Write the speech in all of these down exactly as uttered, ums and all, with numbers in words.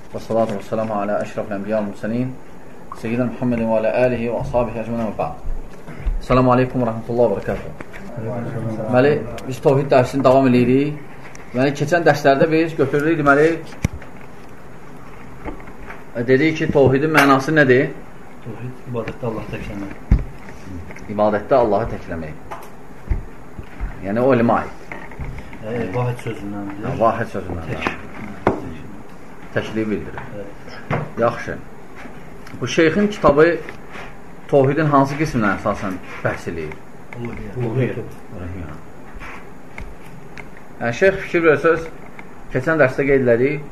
Və salatu və selamu alə əşrafil ənbiya mürsəlin Seyyidina Muhammedin və alə əlihi və ashabihi əcmənə və ba'd. Selamu aleykum və rəhmətullah və bərəkatuhu. Deməli, biz Tövhid dərsini davam edirik. Deməli, keçən dərslərdə biz götürürük, deməli, dedik ki, Tövhidin mənası nədir? Tövhid, ibadətdə Allahı təkləmək. İbadətdə Allahı təkləmək. Yəni, o elmə aid. E, vahid sözündəndir. Vahid sözündəndir. Təkliyi bildirir. Evet. Yaxşı. Bu şeyxin kitabı Tövhidin hansı qismdən əsasən bəhs eləyir? Uluhiyyət. Yəni, şeyx fikir versəz, keçən dərsdə qeyd elədik,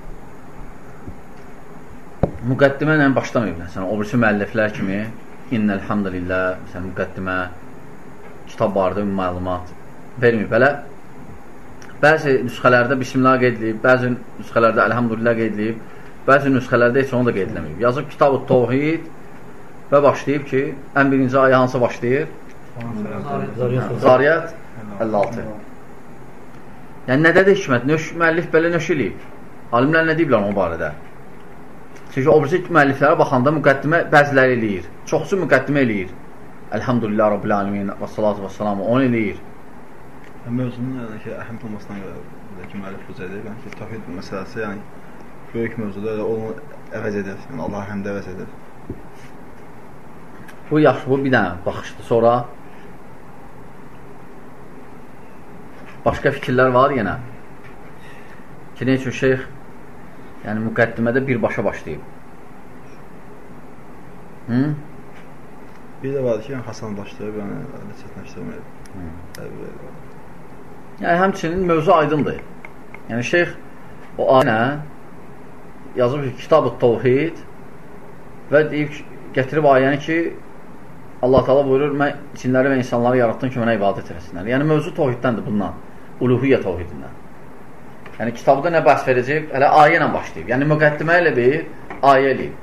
müqəddimə ilə başlamayıb. Məsələn, o birisi müəlliflər kimi İnnəlhamdülillah, məsələn, müqəddimə, kitab barədə məlumat verməyib. Belə, bəzi nüsxələrdə Bismillah qeyd edilib, bəzi nüsxələrdə Əlhamdülillah qeyd edilib, bəzi nüsxələrdə heç onu da qeyd edilməyib. Yazıb Kitab-ı Tövhid və başlayıb ki, ən birinci ayə hansı başlayır? Zariyyət əlli altı. Yəni, nədədir hikmət? Müəllif belə nöş eləyib. Alimlər nə deyiblər o barədə? Çünki o birisi müəlliflərə baxanda müqəddimə bəziləri eləyir. Çoxsu müqəddimə eləyir. Əlhamdülillah Rabbil Alemin və salatu və salamu onu eləyir. Mövzunun yəni ki, əhəmiyyət olmasından görə ki, müəllif rüc edir. Yəni ki, tövhid məsələsi, yəni böyük mövzuda onu əvəz edir. Yəni Allah həmdə əvəz edir. Bu yaxşı, bu bir dənə baxışdır. Sonra başqa fikirlər var yenə. Ki, nə üçün şeyx yəni müqəddimədə birbaşa başlayıb. Hı? Bir də var ki, yəni Hasan başlayıb, yəni çətinləşdirməyib. Yəni, həmçinin mövzu aydındır. Yəni, şeyx o ayənə yazıb ki, Kitab-ı Tövhid və deyib, gətirib ayəni ki, Allah Teala buyurur, mən cinləri və insanları yaratdım ki, mənə ibadət eləsinlər. Yəni, mövzu Tövhiddəndir bundan, uluhiyyə Tövhidindən. Yəni, kitabda nə bəhs verəcək? Hələ ayə ilə başlayıb. Yəni, müqəddimə ilə bir ayə eləyib.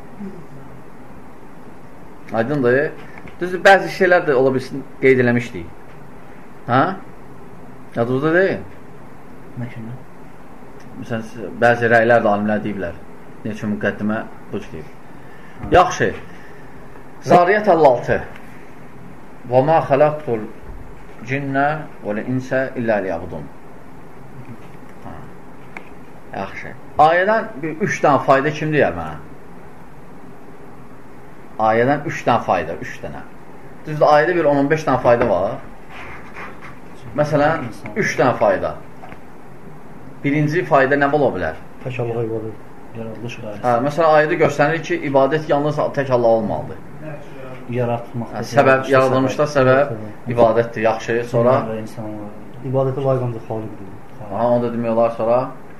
Aydındır. Düzdür, bəzi şeylər də ola bilsin, qeyd eləmişdik. Hə? Yadınızda deyil? Nə kimi? Məsələn, bəzi rəylər də alimlər deyiblər. Ne üçün müqəddimə bu deyib. Yaxşı. Zariyyət əlli altı. Və mə xələqtul cinnə və l'insə illə liyabudun. Yaxşı. Ayədən bir üç dənə fayda kim deyər mənə? Ayədən üç dənə fayda, üç dənə. Düzdür, ayədə bir on on beş dənə fayda var. Məsələn, üç dənə fayda. Birinci fayda nə ola bilər? Tək Allaha ibadət, yaradılış qayəsi. Hə, məsələn, ayədə göstərir ki, ibadət yalnız tək Allah olmalıdır. Yaratılmaqda. Hə, səbəb, yaradılmışda səbəb ibadətdir, yaxşı. Sonra? İbadətə layiq ancaq Xaliqdir. Aha, onu da demək olar sonra.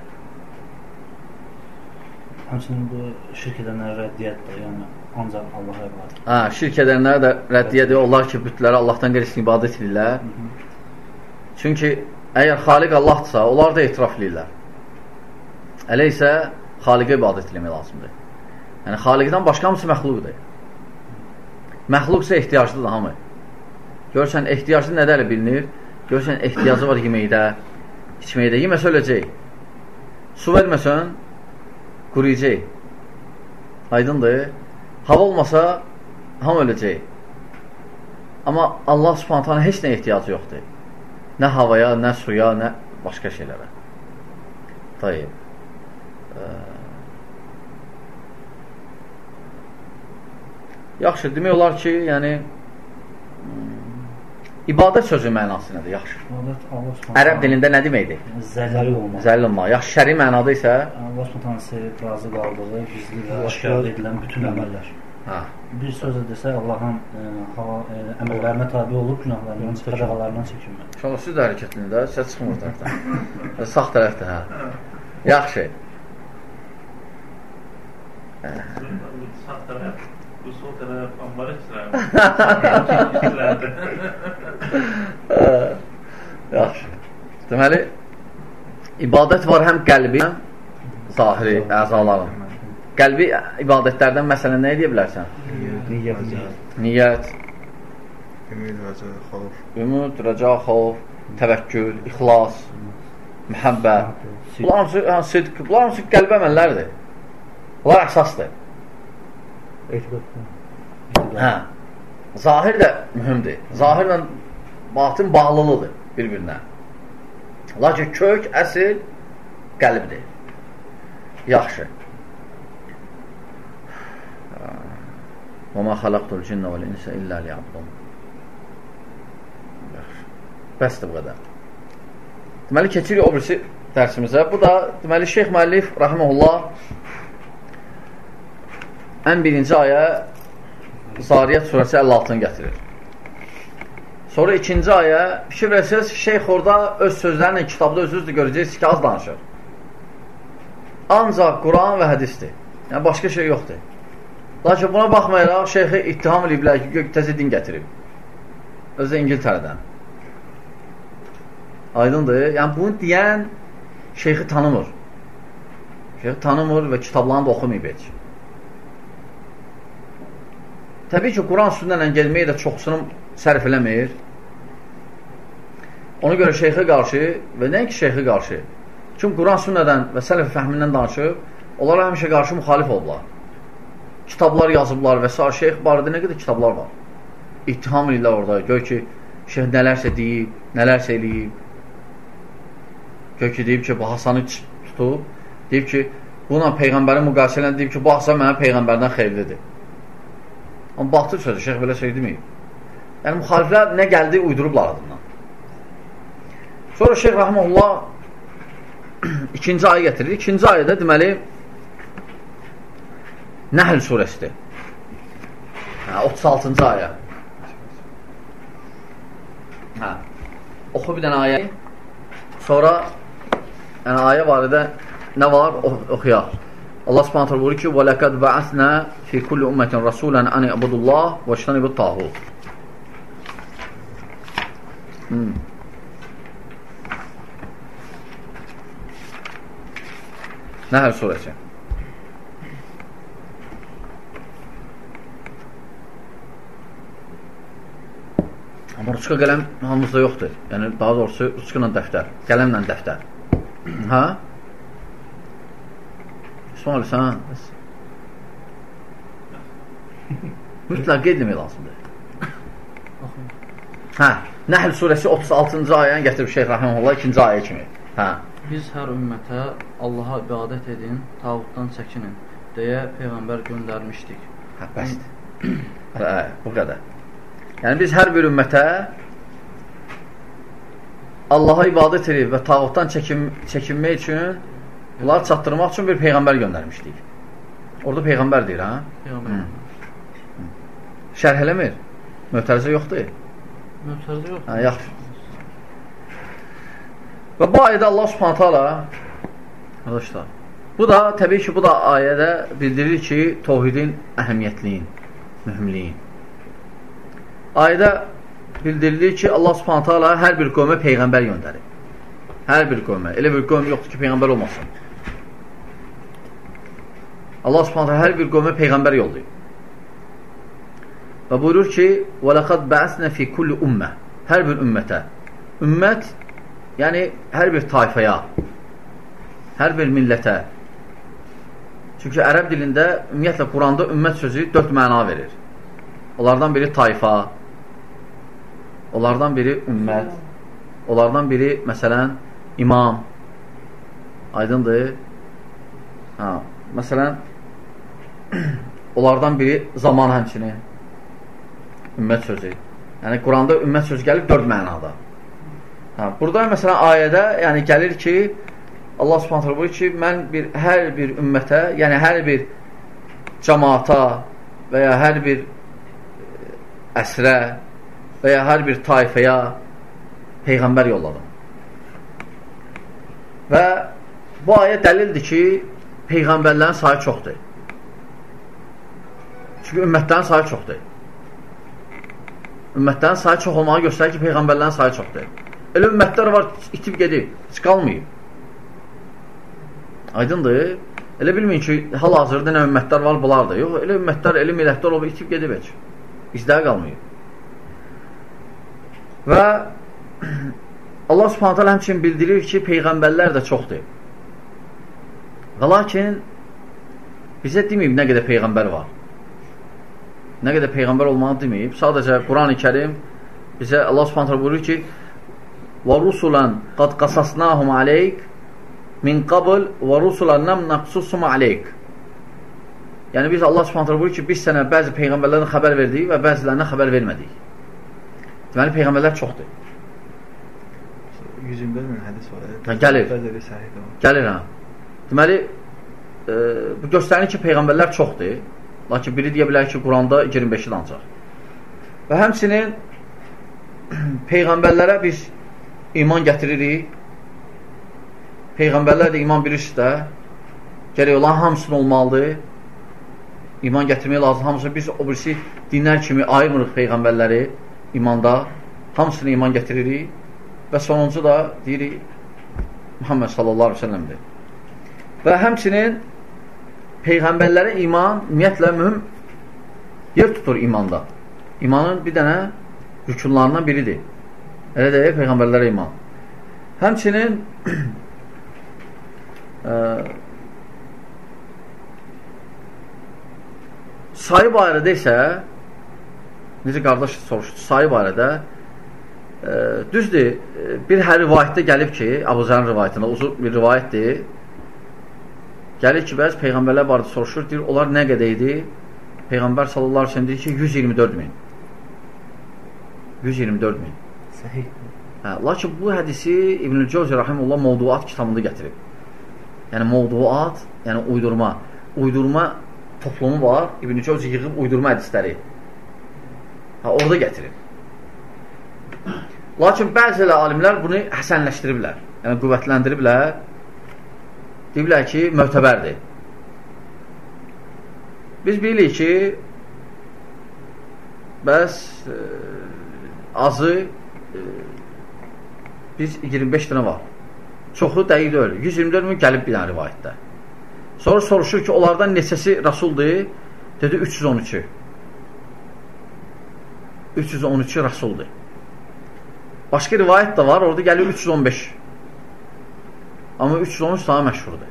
Həmçinin bu şirk edənlər rəddiyyətdir, yəni ancaq Allaha ibadət. Hə, şirk edənlər də rəddiyyədir, onlar ki, bütlərə Allahdan qeyrisinə ibadət edirlər. Çünki əgər Xaliq Allahdırsa, onlar da etiraf edirlər. Elə isə Xaliqə ibadət eləmək lazımdır. Yəni, Xaliqdən başqa hamısı məxluqdur. Məxluqsa ehtiyaclıdır hamı. Görürsən, ehtiyaclı nədə elə bilinir? Görürsən, ehtiyacı var yeməkdə, içməkdə. Yeməsə öləcək. Su verməsən, quruyacaq. Aydındır. Hava olmasa, hamı öləcək. Amma Allah Subhanahu taala heç nə ehtiyacı yoxdur. Nə havaya, nə suya, nə başqa şeylərə. Tayyib. Ee... Yaxşı, demək olar ki, yəni ibadət sözü mənası nədir? Yaxşı. Ərəb dilində nə deməkdir? Zəlil olmaq. Zəlil olmaq. Yaxşı, şəri mənada isə Allah Subhanahu sevib, razı qaldığı, gizli və aşkar edilən bütün əməllər. Hə. Bir sözlə desə, Allahın e, e, əməllərinə tabi olub, günahlarından, qadağalarından çəkinmək. İnşallah siz də hərəkətlində, səs çıxmır tərəfdən. Sağ tərəfdə, hə. Yaxşı. Sağ tərəf. Bu sol tərəf ambarı içirəm. Yaxşı. Deməli, ibadət var həm qəlbi, zahiri, əzaların. Qəlbi ibadətlərdən məsələn nə edə bilərsən? Niyyət. Niyyət. Ümid, rəca, xavf. Ümid, rəca, xavf, təvəkkül, ixlas, mühəbbət. Bunlar hamısı, sidq, bunlar hamısı qəlb əməllərdir. Bunlar əsasdır. Hə. Zahir də mühümdür. Zahirlə batin bağlılıdır bir-birinə. Lakin kök, əsl qəlbdir. Yaxşı. وَمَا خَلَقْتُ الْجِنَّ وَالْإِنْسَ إِلَّا لِيَعْبُدُونَ. Bəsdir bu qədər. Deməli, keçirik o birisi dərsimizə. Bu da, deməli, Şeyx Müəllif, rahiməhullah, ən birinci ayə Zariyyət surəsi əlli altıını gətirir. Sonra ikinci ayə, fikir versəz, şeyx orada öz sözlərlə kitabda özünüz də görəcəksiniz ki, az danışır. Ancaq Quran və hədisdir. Yəni, başqa şey yoxdur. Lakin buna baxmayaraq, şeyxi ittiham ediblər ki, təzə din gətirib. Özü İngiltərədən. Aydındır. Yəni, bunu deyən şeyxi tanımır. Şeyxi tanımır və kitablarını da oxumayıb heç. Təbii ki, Quran sünnətlə gəlməyi də çoxsunu sərf eləmir. Ona görə şeyxə qarşı və nəinki şeyxə qarşı, kim Quran sünnədən və sələf fəhmindən danışıb, onlara həmişə qarşı müxalif oldular. Kitablar yazıblar və s. Şeyx barədə nə qədər kitablar var. İttiham edirlər orada. Gör ki, şeyx nələrsə deyib, nələrsə eləyib. Gör ki, deyib ki, bu Hasanı tutub. Deyib ki, buna Peyğəmbərin müqayisə ilə deyib ki, bu Hasan mənə Peyğəmbərdən xeyirlidir. Amma batıl sözü, şeyx belə şey deməyib. Yəni, müxaliflər nə gəldi, uydurublar adından. Sonra şeyx rahmanullah ikinci ayə gətirir. İkinci ayədə deməli Nəhl surəsidir. Hə, otuz altıncı ayə. Hə. Oxu bir dənə ayə. Sonra yəni ayə barədə nə var? O, oxuyaq. Allah Subhanahu taala buyurur ki: "Və laqad ba'asna fi kulli ummetin rasulan an ya'budullah və yajtanibut tağut." Hmm. Nəhl surəsi. Amma ruçka qələm hamımızda yoxdur. Yəni, daha doğrusu ruçka ilə dəftər. Qələmlə dəftər. Hə? İsmail, sən? Mütləq qeyd demək lazımdır. Hə, Nəhl surəsi otuz altıncı ayəni gətirib Şeyx Rahimullah ikinci ayə kimi. Hə. Biz hər ümmətə Allaha ibadət edin, tağutdan çəkinin deyə Peyğəmbər göndərmişdik. Hə, bəsdir. Hə, bu qədər. Yəni, biz hər bir ümmətə Allaha ibadət edib və tağutdan çəkin, çəkinmək üçün, bunları çatdırmaq üçün bir Peyğəmbər göndərmişdik. Orada Peyğəmbər deyir, hə? Peyğəmbər. Şərh eləmir. Mötərizə yoxdur. Mötərizə yoxdur. Hə, yaxşı. Və bu ayədə Allah Subhanahu taala arkadaşlar, bu da təbii ki, bu da ayədə bildirir ki, təvhidin əhəmiyyətliyin, mühümliyin. Ayədə bildirilir ki, Allah Subhanahu taala hər bir qövmə peyğəmbər göndərir. Hər bir qövmə. Elə bir qövm yoxdur ki, peyğəmbər olmasın. Allah Subhanahu taala hər bir qövmə peyğəmbər yollayır. Və buyurur ki: "Və laqad ba'asna fi kulli ummə." Hər bir ümmətə. Ümmət, yəni hər bir tayfaya, hər bir millətə. Çünki ərəb dilində, ümumiyyətlə Quranda ümmət sözü dörd məna verir. Onlardan biri tayfa, onlardan biri ümmət, onlardan biri, məsələn, imam. Aydındır. Ha, məsələn, onlardan biri zaman həmçinin. Ümmət sözü. Yəni, Quranda ümmət sözü gəlib dörd mənada. Ha, burada, məsələn, ayədə yəni, gəlir ki, Allah Subhanahu taala buyurur ki, mən bir, hər bir ümmətə, yəni hər bir cəmaata və ya hər bir əsrə və ya hər bir tayfaya Peyğəmbər yolladım. Və bu ayə dəlildir ki, Peyğəmbərlərin sayı çoxdur. Çünki ümmətlərin sayı çoxdur. Ümmətlərin sayı çox olmağı göstərir ki, Peyğəmbərlərin sayı çoxdur. Elə ümmətlər var, itib gedib, heç qalmayıb. Aydındır. Elə bilməyin ki, hal-hazırda nə ümmətlər var, bunlar da. Yox, elə ümmətlər, elə millətlər olub, itib gedib heç. İzləri qalmayıb. Və Allah Subhanahu taala həmçinin bildirir ki, Peyğəmbərlər də çoxdur. Və lakin bizə deməyib nə qədər peyğəmbər var. Nə qədər peyğəmbər olmanı deməyib. Sadəcə Quran-ı Kərim bizə Allah Subhanahu buyurur ki: "Və rusulan qad qasasnahum aleyk min qabl və rusulan lam naqsusum aleyk." Yəni biz Allah Subhanahu buyurur ki, biz sənə bəzi peyğəmbərlərdən xəbər verdik və bəzilərindən xəbər vermədik. Deməli peyğəmbərlər çoxdur. yüz iyirmi dörd min hədis var. Hə, gəlir. Bəziləri səhih var. Gəlir ha. Deməli e, bu göstərir ki, peyğəmbərlər çoxdur. Lakin biri deyə bilər ki, Quranda iyirmi beşdir ancaq. Və həmçinin peyğəmbərlərə biz iman gətiririk. Peyğəmbərlər də iman bilirsiniz də, gərək olan hamısının olmalıdır. İman gətirmək lazım. Hamısını biz o birisi dinlər kimi ayırmırıq peyğəmbərləri imanda. Hamısını iman gətiririk. Və sonuncu da deyirik Muhammed sallallahu aleyhi ve sellem'dir. Və həmçinin peyğəmbərlərə iman ümumiyyətlə mühüm yer tutur imanda. İmanın bir dənə rükunlarından biridir. Elə deyək, peyğəmbərlərə iman. Həmçinin e, sayı barədə isə necə qardaş soruşdu, sayı barədə e, düzdür, bir hər rivayətdə gəlib ki, Əbu Zərrin rivayətində uzun bir rivayətdir. Gəlir ki, bəzi peyğəmbərlər barədə soruşur, deyir, onlar nə qədər idi? Peyğəmbər sallallahu aleyhi ve sellem deyir ki, yüz iyirmi dörd min. yüz iyirmi dörd min. Səhih. Hə, lakin bu hədisi İbn-i Cəvzi Rahimullah Mevduat kitabında gətirib. Yəni Mevduat, yəni uydurma. Uydurma toplumu var. İbn-i Cəvzi yığıb uydurma hədisləri. Hə, orada gətirib. Lakin bəzi alimlər bunu həsənləşdiriblər. Yəni qüvvətləndiriblər. Deyiblər ki, möhtəbərdir. Biz bilirik ki, bəs e, azı e, biz iyirmi beş dənə var. Çoxu dəqiq deyil. yüz iyirmi dörd min gəlib bir dənə rivayətdə. Sonra soruşur ki, onlardan neçəsi Rasuldur? Dedi, üç yüz on iki. üç yüz on iki Rasuldur. Başqa rivayət də var, orada gəlir üç yüz on beş. Amma üç yüz on üç daha məşhurdur.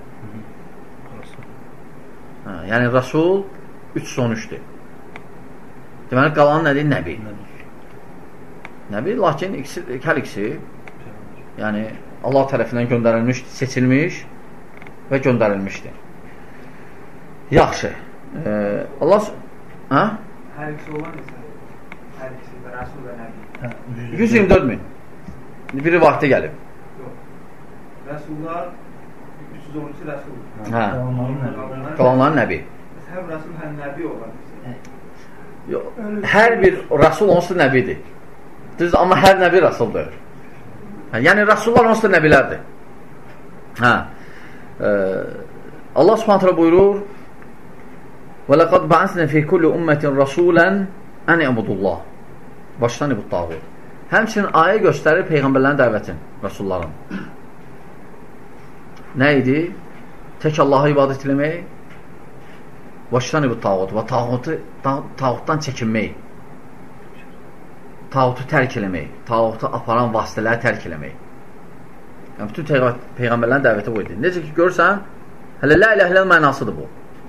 Hə, yəni Rasul üç yüz on üçdür. Deməli, qalan nədir? Nəbi. Nəbi, lakin ikisi, hər ikisi yəni Allah tərəfindən göndərilmiş, seçilmiş və göndərilmişdir. Yaxşı. Ee, Allah hə? Hər ikisi olan isə hər ikisi də Rasul və Nəbi. yüz iyirmi dörd min. Bir rivayətdə gəlib. Yox. Rasullar üç yüz on iki Rasul. Hə. Qalanların Nəbi. Həm Rasul, həm Nəbi olan. Yox. Hər bir Rasul onsuz Nəbidir. Düz, amma hər Nəbi Rasuldur. Hə, yəni Rasullar onsuz Nəbilərdir. Hə. Ee, Allah Subhanahu buyurur: "Və laqad ba'asna fi kulli ummetin rasulan an ya'budullah və yajtanibut tağut." Həmçinin ayə göstərir peyğəmbərlərin dəvətin, rasulların. Nə idi? Tək Allaha ibadət etmək və yajtanibut tağut və tağutu tağutdan çəkinmək. Tağutu tərk eləmək, tağutu aparan vasitələri tərk eləmək. Yəni bütün peyğəmbərlərin dəvəti bu idi. Necə ki görsən, hələ la ilahe illallah mənasıdır bu.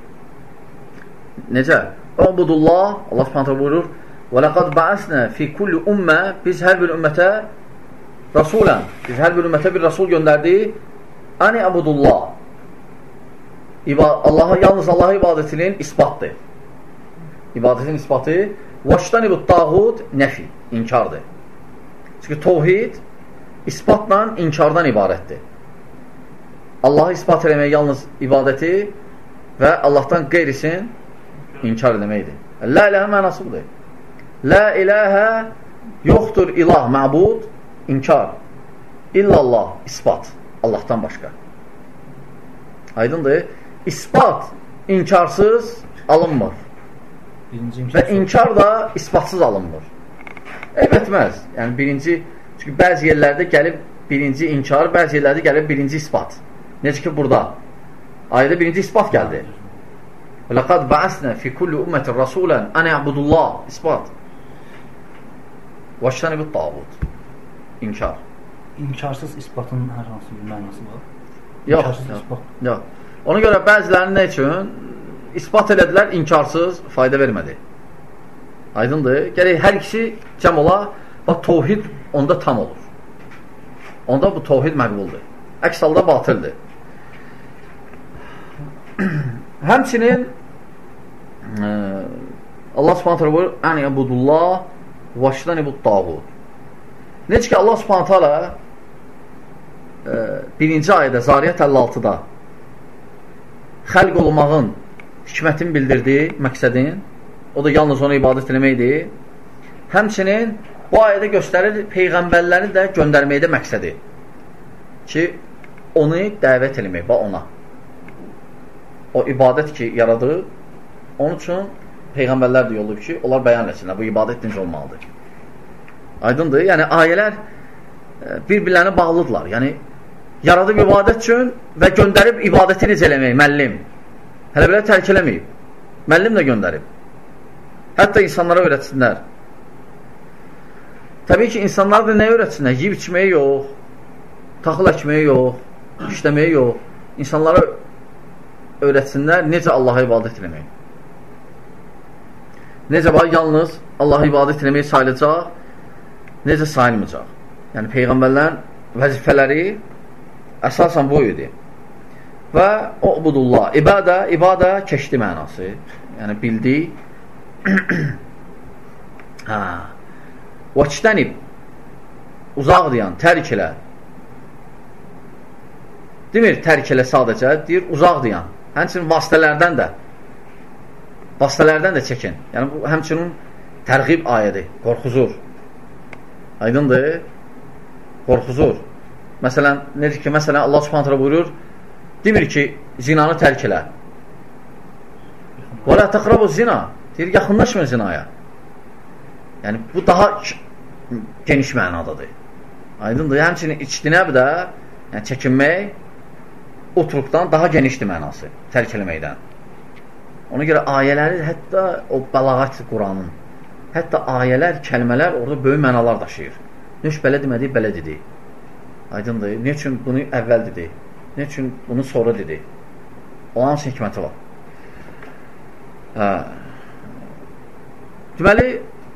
Necə? Ubudullah, Allah Subhanahu buyurur: "Və laqad ba'asna fi kulli ummə", biz hər bir ümmətə rasulən, biz hər bir ümmətə bir rasul göndərdik. Ani abudullah. Allaha, yalnız Allaha ibadətinin isbatdır. İbadətin isbatı vaştanibut tağut nəfi, inkardır. Çünki tevhid isbatla inkardan ibarətdir. Allahı isbat eləmək yalnız ibadəti və Allahdan qeyrisin inkar eləməkdir. La ilahə mənası budur. La ilahə yoxdur ilah, məbud, inkar. İllallah, isbat. Allahdan başqa. Aydındır. İsbat inkarsız alınmır. Və inkar da isbatsız alınmır. Eyb etməz. Yəni birinci, çünki bəzi yerlərdə gəlib birinci inkar, bəzi yerlərdə gəlib birinci isbat. Necə ki burada. Ayədə birinci isbat gəldi. وَلَقَدْ بَعَثْنَا فِي كُلِّ أُمَّةٍ رَسُولًا أَنْ يَعْبُدُوا اللّٰهِ isbat. وَاجْتَنِبُوا الطَّاغُوتَ İnkar. İnkarsız isbatın hər hansı bir mənası var? Yox, yox. Ona görə bəzilərinin nə üçün isbat elədilər, inkarsız fayda vermədi. Aydındır. Gərək hər ikisi cəm ola, bax, tovhid onda tam olur. Onda bu tovhid məqbuldur. Əks halda batıldır. Həmçinin e, Allah subhanət hələ buyur, ən yəbudullah vaşdan ibud dağud. Necə ki, Allah subhanət hələ e, birinci ayədə, Zariyət əlli altıda xəlq olmağın hikmətini bildirdiyi məqsədin, o da yalnız ona ibadət eləməkdir. Həmçinin bu ayədə göstərir peyğəmbərləri də göndərməkdə məqsədi ki, onu dəvət eləmək, bax ona. O ibadət ki, yaradır, onun üçün peyğəmbərlər də yollayıb ki, onlar bəyan etsinlər, bu ibadət necə olmalıdır. Aydındır, yəni ayələr bir-birlərinə bağlıdırlar. Yəni, yaradıb ibadət üçün və göndərib ibadəti necə eləmək, məllim. Hələ belə tərk eləməyib. Məllim də göndərib. Hətta insanlara öyrətsinlər. Təbii ki, insanlar da nə öyrətsinlər? Yiyib içməyi yox, taxıl əkməyi yox, işləməyi yox. İnsanlara öyrətsinlər necə Allaha ibadət eləmək. Necə var, yalnız Allaha ibadət eləmək sayılacaq, necə sayılmayacaq. Yəni, Peyğəmbərlərin vəzifələri əsasən bu idi. Və ubudullah, ibadə, ibadə keçdi mənası. Yəni, bildi. Hə. Vəçdənib, uzaq deyən, tərk elə. Demir, tərk elə sadəcə, deyir, uzaq deyən. Həmçinin vasitələrdən də, vasitələrdən də çəkin. Yəni, bu, həmçinin tərğib ayədir, qorxuzur. Aydındır, qorxuzur. Məsələn, nedir ki, məsələn, Allah subhanət hələ buyurur, demir ki, zinanı tərk elə. Və lə təqrabu zina, deyir, yaxınlaşma zinaya. Yəni, bu daha geniş mənadadır. Aydındır, həmçinin içtinəb də, yəni çəkinmək, oturukdan daha genişdir mənası, tərk eləməkdən. Ona görə ayələri, hətta o bəlağət Quranın, hətta ayələr, kəlmələr orada böyük mənalar daşıyır. Nə üçün belə demədik, belə dedik. Aydındır, nə üçün bunu əvvəl dedik, nə üçün bunu sonra dedik. Onun hikməti var. Hə. Deməli,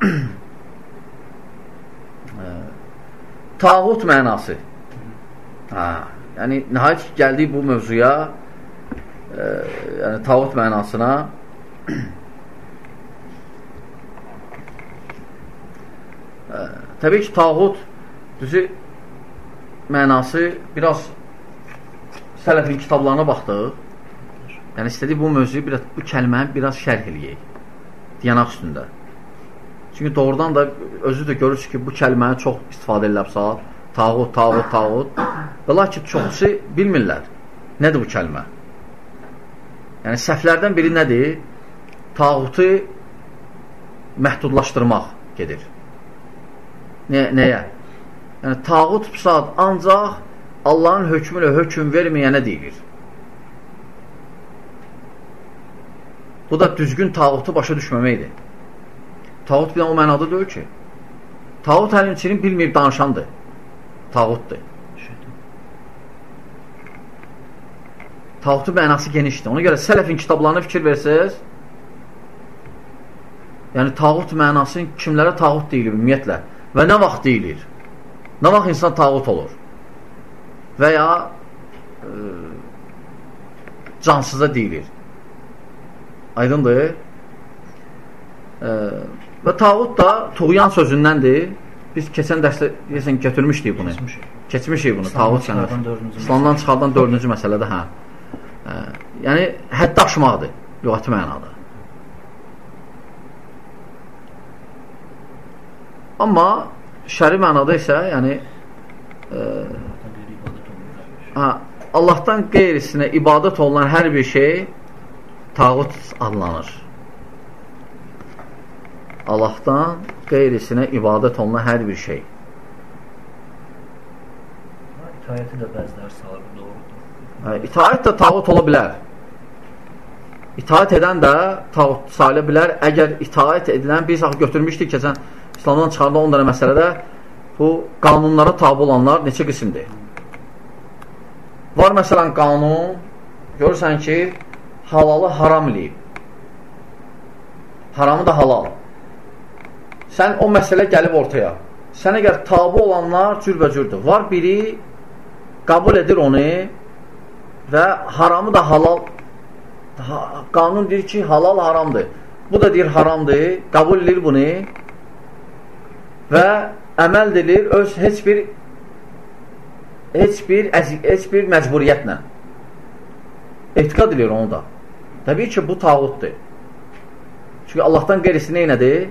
tağut mənası. Hə. Yəni, nəhayət ki, gəldik bu mövzuya, e, yəni, tağut mənasına. e, təbii ki, tağut düzü mənası biraz sələfin kitablarına baxdıq. Yəni, istədik bu mövzuyu, biraz, bu kəlməni biraz şərh eləyək. Diyanaq üstündə. Çünki doğrudan da özü də görürsünüz ki, bu kəlməni çox istifadə edilərsə, tağut, tağut, tağut. Və lakin çoxusu bilmirlər. Nədir bu kəlmə? Yəni, səhvlərdən biri nədir? Tağutu məhdudlaşdırmaq gedir. Nə, nəyə? Yəni, tağut saat ancaq Allahın hökmü ilə hökm verməyənə deyilir. Bu da düzgün tağutu başa düşməməkdir. Tağut bilən o mənada deyil ki. Tağut həlimçinin bilməyib danışandır. Tağutdur. Tağutun mənası genişdir. Ona görə sələfin kitablarına fikir versəz, yəni tağut mənası kimlərə tağut deyilir ümumiyyətlə və nə vaxt deyilir? Nə vaxt insan tağut olur? Və ya e, cansıza deyilir. Aydındır. E, və tağut da tuğyan sözündəndir. Biz keçən dərsdə deyəsən, götürmüşdük bunu. Keçmişik. Keçmişik bunu. Tağut sənəf. İslamdan çıxardan dördüncü məsələdə, hə. Ə, yəni, hədd aşmaqdır, lüğəti mənada. Amma şəri mənada isə, yəni, ə, ə, Allahdan qeyrisinə ibadət olunan hər bir şey tağut adlanır. Allahdan qeyrisinə ibadət olunan hər bir şey. İtaəti də bəziləri salır, doğrudur. İtaət də tağut ola bilər. İtaət edən də tağut sayıla bilər. Əgər itaət edilən, biz götürmüşdük keçən İslamdan çıxarda on dənə məsələdə bu qanunlara tabi olanlar neçə qismdir? Var məsələn qanun, görürsən ki, halalı haram eləyib. haramı da halal. Sən o məsələ gəlib ortaya. Sən əgər tabi olanlar cürbəcürdür. Var biri qəbul edir onu və haramı da halal. Qanun deyir ki, halal haramdır. Bu da deyir haramdır. Qəbul edir bunu və əməl edilir öz heç bir heç bir, heç bir məcburiyyətlə. Etiqad edir onu da. Təbii ki, bu tağutdur. Çünki Allahdan qeyrisi neynədir?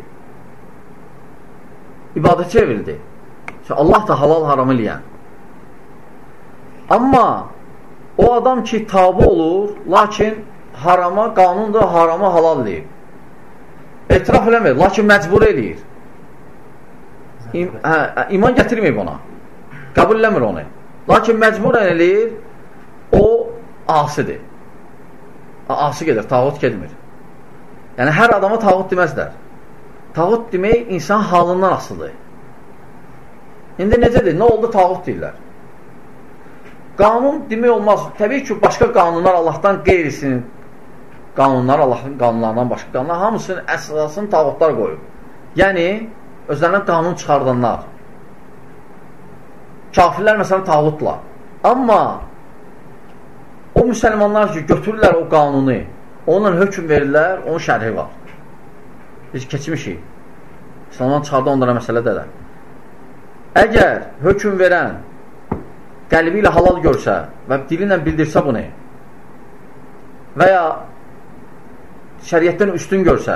İbadət çevrildi. Çünki Allah da halal haram eləyən. Amma o adam ki, tabi olur, lakin harama, qanun da harama halal eləyir. Etiraf eləmir, lakin məcbur eləyir. İm, hə, iman gətirməyib ona. Qəbul eləmir onu. Lakin məcbur eləyir, o asidir. Asi gedir, tağut gedmir. Yəni, hər adama tağut deməzlər. Tağut demək insan halından asılıdır. İndi necədir? Nə oldu? Tağut deyirlər. Qanun demək olmaz. Təbii ki, başqa qanunlar Allahdan qeyrisinin qanunlar, Allahın qanunlarından başqa qanunlar hamısının əsasını tağutlar qoyub. Yəni, özlərindən qanun çıxardanlar. Kafirlər məsələn tağutlar. Amma o müsəlmanlar ki, götürürlər o qanunu, onunla hökm verirlər, onun şərhi var. Biz keçmişik. İslamdan çıxarda onlara məsələdə də. Əgər hökm verən qəlbi ilə halal görsə və dili ilə bildirsə bunu və ya şəriətdən üstün görsə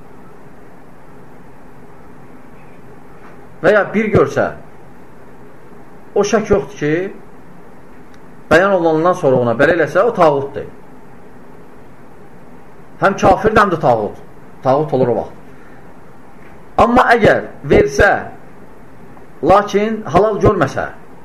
və ya bir görsə, o şək yoxdur ki, bəyan olunandan sonra ona belə eləsə, o tağutdur. Həm kafirdir, həm də tağut. Tağut olur o vaxt. Amma əgər versə, lakin halal görməsə,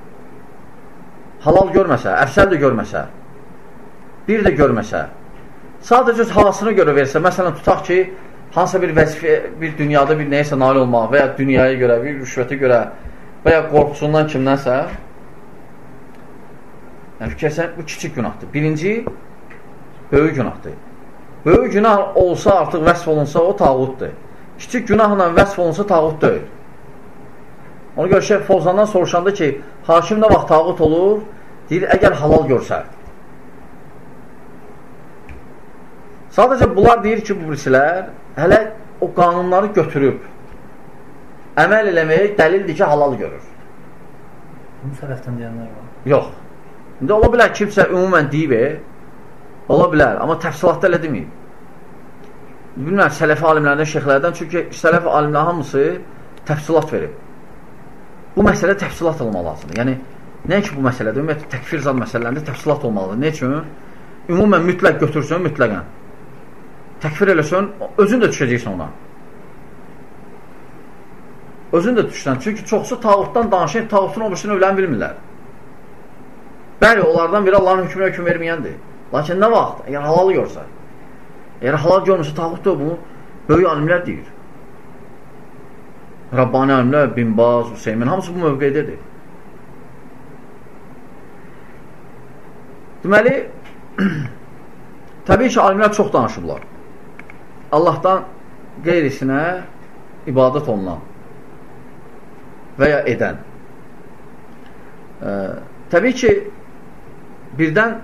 halal görməsə, əfsəl də görməsə, bir də görməsə, sadəcə havasına görə versə, məsələn, tutaq ki, hansısa bir vəzifə, bir dünyada bir neyəsə nail olmaq və ya dünyaya görə, bir rüşvətə görə və ya qorxusundan kimdənsə, yəni fikirsən, bu kiçik günahdır. Birinci, böyük günahdır. Böyük günah olsa, artıq vəsf olunsa, o tağutdur. Kiçik günahla vəsf olunsa, tağut deyil. Ona görə Şeyh Fovzandan soruşanda ki, hakim nə vaxt tağut olur? Deyir, əgər halal görsə. Sadəcə bunlar deyir ki, bu birisilər hələ o qanunları götürüb əməl eləməyə dəlildir ki, halal görür. Bunu sələfdən deyənlər var. Yox. İndi ola bilər kimsə ümumən deyib, ola bilər, amma təfsilatda elə deməyib. Bilməm, sələfi alimlərdən, şeyxlərdən, çünki sələfi alimlər hamısı təfsilat verib. Bu məsələ təfsilat olmalı lazımdır. Yəni, nə ki bu məsələdə, ümumiyyətlə, təkfir zad məsələlərində təfsilat olmalıdır. Ne üçün? Ümumən mütləq götürsün, mütləqən. Təkfir eləsən, özün də düşəcəksən ona. Özün də düşsən. Çünki çoxsu tağutdan danışır, tağutun o birisini öylən bilmirlər. Bəli, onlardan biri Allahın hökmünə hökm verməyəndir. Lakin nə vaxt? Əgər halal görsə. Əgər halal görmüsə, tağut da bunu böyük alimlər deyir. Rabbani alimlər, Bin Baz, Hüseymin, hamısı bu mövqeydədir. Deməli, təbii ki, alimlər çox danışıblar. Allahdan qeyrisinə ibadət olunan və ya edən. E, təbii ki, birdən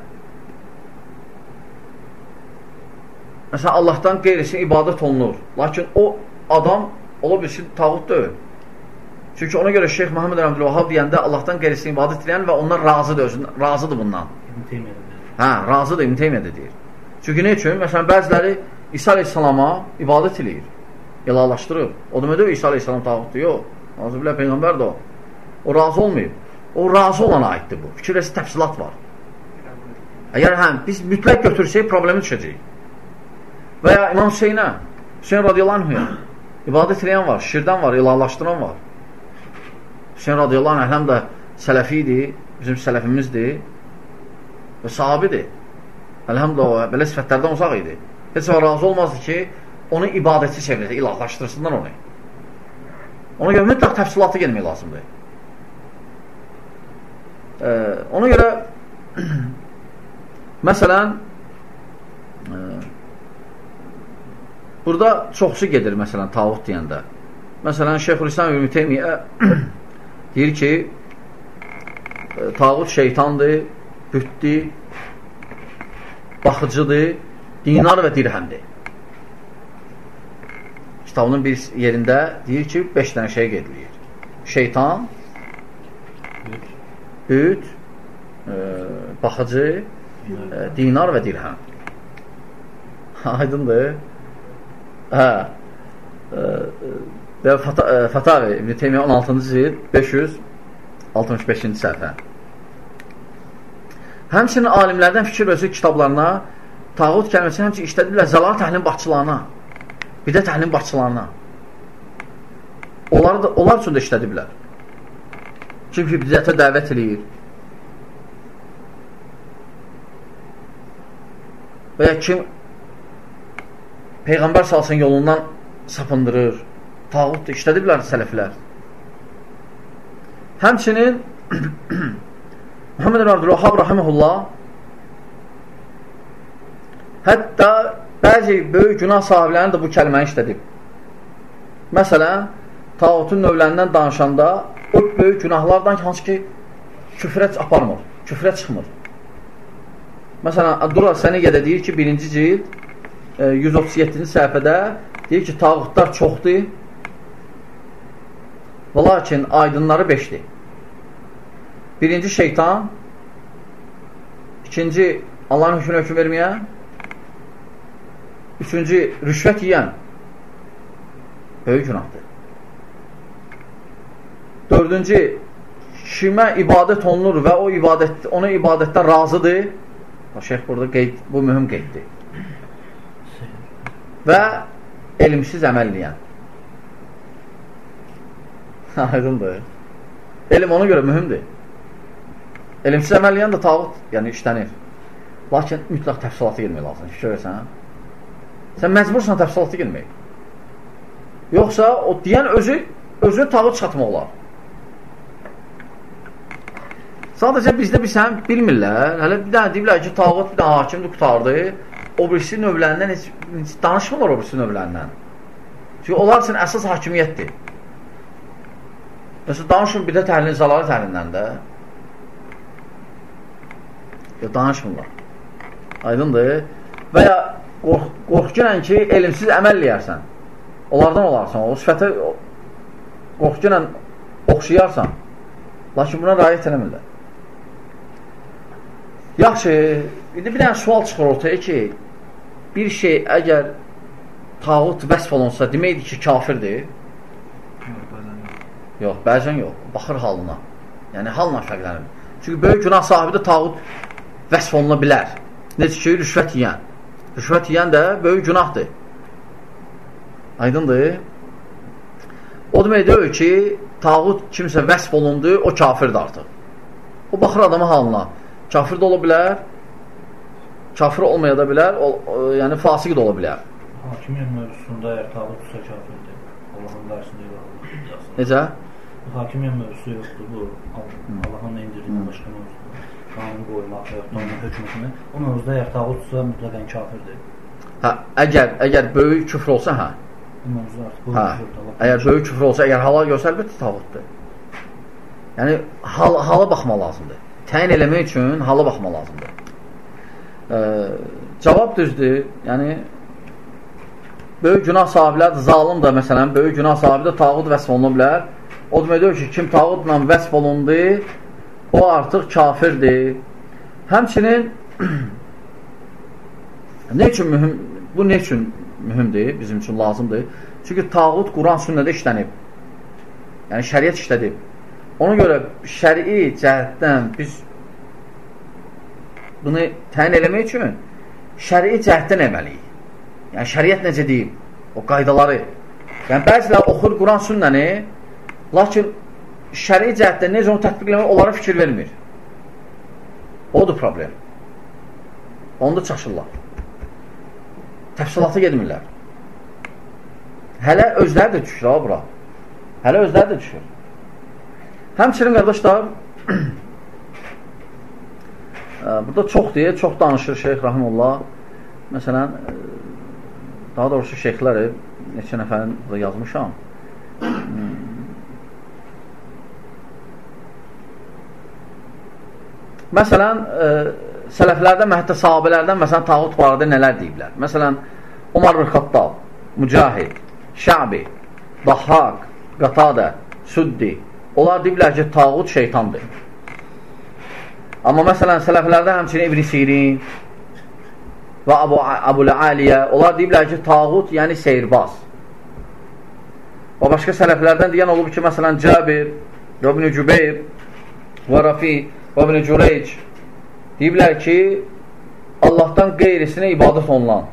məsələn, Allahdan qeyrisinə ibadət olunur. Lakin o adam ola bilsin, tağut deyil. Çünki ona görə Şeyx Muhammed Rəhmətullah deyəndə Allahdan qeyrisinə ibadət edən və onlar razıdır, özün, razıdır bundan. Hə, razıdır, İbn Teymiyyə də deyir. Çünki nə üçün? Məsələn, bəziləri İsa Aleyhisselama ibadət edir, ilahlaşdırır. O demədə İsa Aleyhisselam tağutdur, yox. Azəbillah Peyğəmbərdir o. O razı olmayıb. O razı olana aiddir bu. Fikirləsi təfsilat var. Əgər həm, biz mütləq götürsək, problemi düşəcək. Və ya İmam Hüseynə, Hüseyn radiyallahu anhuya ibadət edən var, şirdən var, ilahlaşdıran var. Hüseyn radiyallahu anh həm də sələfidir, bizim sələfimizdir və sahabidir. Əlhamdülillah, belə sifətlərdən uzaq idi. Heç və razı olmazdı ki, onu ibadətçi çevirir, ilahlaşdırsınlar onu. Ona görə mütləq təfsilatı gelmək lazımdır. Ee, ona görə məsələn e, burada çoxsu gedir, məsələn, tağut deyəndə. Məsələn, Şeyxülislam İbn Teymiyyə deyir ki, tağut şeytandır, bütdür, baxıcıdır, dinar və dirhəmdir. Kitabının bir yerində deyir ki, beş dənə şey qeyd edir. Şeytan, büt, e, baxıcı, e, dinar və dirhəm. Aydındır. Hə. Və Fatavi İbn Teymiyyə on altıncı cild beş yüz altmış beşinci səhifə. Həmçinin alimlərdən fikir versə kitablarına tağut kəlməsini həmçinin işlədiblər zəlalət əhlinin başçılarına, bidət əhlinin başçılarına. Onlar, da, onlar üçün də işlədiblər. Çünki bidətə dəvət edir. Və ya kim Peyğəmbər salsın yolundan sapındırır, tağut da işlədiblər sələflər. Həmçinin Muhammed ibn Abdülvahhab rahimehullah hətta bəzi böyük günah sahiblərinin də bu kəlməni işlədib. Məsələn, tağutun növlərindən danışanda o böyük günahlardan hansı ki küfrə aparmır, küfrə çıxmır. Məsələn, Durar Səniyyedə deyir ki, birinci cild yüz otuz yeddinci səhifədə deyir ki, tağutlar çoxdur və lakin aydınları beşdir. Birinci şeytan, ikinci Allahın hökmünə hökm verməyən, üçüncü rüşvət yiyən, böyük günahdır. Dördüncü, kimə ibadət olunur və o ibadət, onu ibadətdən razıdır. Şeyh burada qeyd, bu mühüm qeyddir. Və elmsiz əməl eləyən. Aydındır. Elm ona görə mühümdür. Elmsiz əməl eləyən də tağut, yəni işlənir. Lakin mütləq təfsilatı girmək lazım. Fikir versən. Sən məcbursan təfsilatı girmək. Yoxsa o deyən özü, özünü tağut çıxatmaq olar. Sadəcə bizdə bir sən bilmirlər. Hələ bir dənə deyiblər ki, tağut bir dənə hakimdir, qutardı. O birisi növlərindən heç, heç danışmırlar o birisi növlərindən. Çünki onlar üçün əsas hakimiyyətdir. Məsələn, danışın bir də təhlilin, zəlalət əhlindən də. Yox, danışmırlar. Aydındır. Və ya qorx, qorxqinən ki, elmsiz əməl eləyərsən. Onlardan olarsan. O sifətə qorxqinən oxşayarsan. Lakin buna rayət eləmirlər. Yaxşı, bir dənə sual çıxır ortaya ki, bir şey əgər tağut vəsf olunsa, deməkdir ki, kafirdir. Yox, bəzən yox. Baxır halına. Yəni, halına fərqlənir. Çünki böyük günah sahibi də tağut vəsf oluna bilər. Necə ki, rüşvət yiyən. Rüşvət yiyən də böyük günahdır. Aydındır. O demək deyil ki, tağut kimsə vəsf olundu, o kafirdir artıq. O baxır adamın halına. Kafir də ola bilər, kafir olmaya da bilər, o, o, yəni fasik də ola bilər. Hakimiyyət mövzusunda əgər tağut tutsa kafirdir. Allahın qarşısında yoxdur. Necə? Hakimiyyət mövzusu yoxdur bu. Allahın indirdiyindən başqa mövzusu. Qanun qoymaq və yaxud da onun hökmətini. O mövzuda əgər tağut tutsa mütləqən kafirdir. Hə, əgər, əgər böyük küfr olsa, hə. Bu mövzu artıq bu hə, küfrdür. Əgər böyük küfr olsa, əgər halal görsə, əlbəttə tağutdur. Yəni, hal, hala baxmaq lazımdır. Təyin eləmək üçün hala baxmaq lazımdır. Ee, cavab düzdür. Yəni, böyük günah sahiblər də, zalim də məsələn, böyük günah sahibi də tağut vəsf oluna bilər. O deməkdir ki, kim tağutla vəsf olundu, o artıq kafirdir. Həmçinin nə üçün mühüm, bu nə üçün mühümdir, bizim üçün lazımdır? Çünki tağut Quran sünnədə işlənib. Yəni, şəriət işlədib. Ona görə şərii cəhətdən biz bunu təyin eləmək üçün şərii cəhətdən əməliyik. Yəni, şəriət necə deyib? O qaydaları. Yəni, bəzilər oxur Quran sünnəni, lakin şərii cəhətdən necə onu tətbiq eləmək, onlara fikir vermir. Odur problem. Onda çaşırlar. Təfsilata gedmirlər. Hələ özləri də düşür, ha, bura. Hələ özləri də düşür. Həmçinin, qardaşlar, burada çox deyir, çox danışır Şeyx Rahimullah. Məsələn, daha doğrusu şeyxlər, neçə nəfərin da yazmışam. Məsələn, e, sələflərdən və hətta sahabələrdən məsələn, tağut barədə nələr deyiblər? Məsələn, Umar ibn Xattab, Mücahid, Şəbi, Dahhak, Qatadə, Suddi, onlar deyiblər ki, tağut şeytandır. Amma məsələn, sələflərdən həmçinin İbn Sirin və Abu, Abu Aliyə, onlar deyiblər ki, tağut, yəni seyirbaz. Və başqa sələflərdən deyən olub ki, məsələn, Cabir, İbn Cübeyr və Rafi və İbn Cüreyc deyiblər ki, Allahdan qeyrisinə ibadət olunan.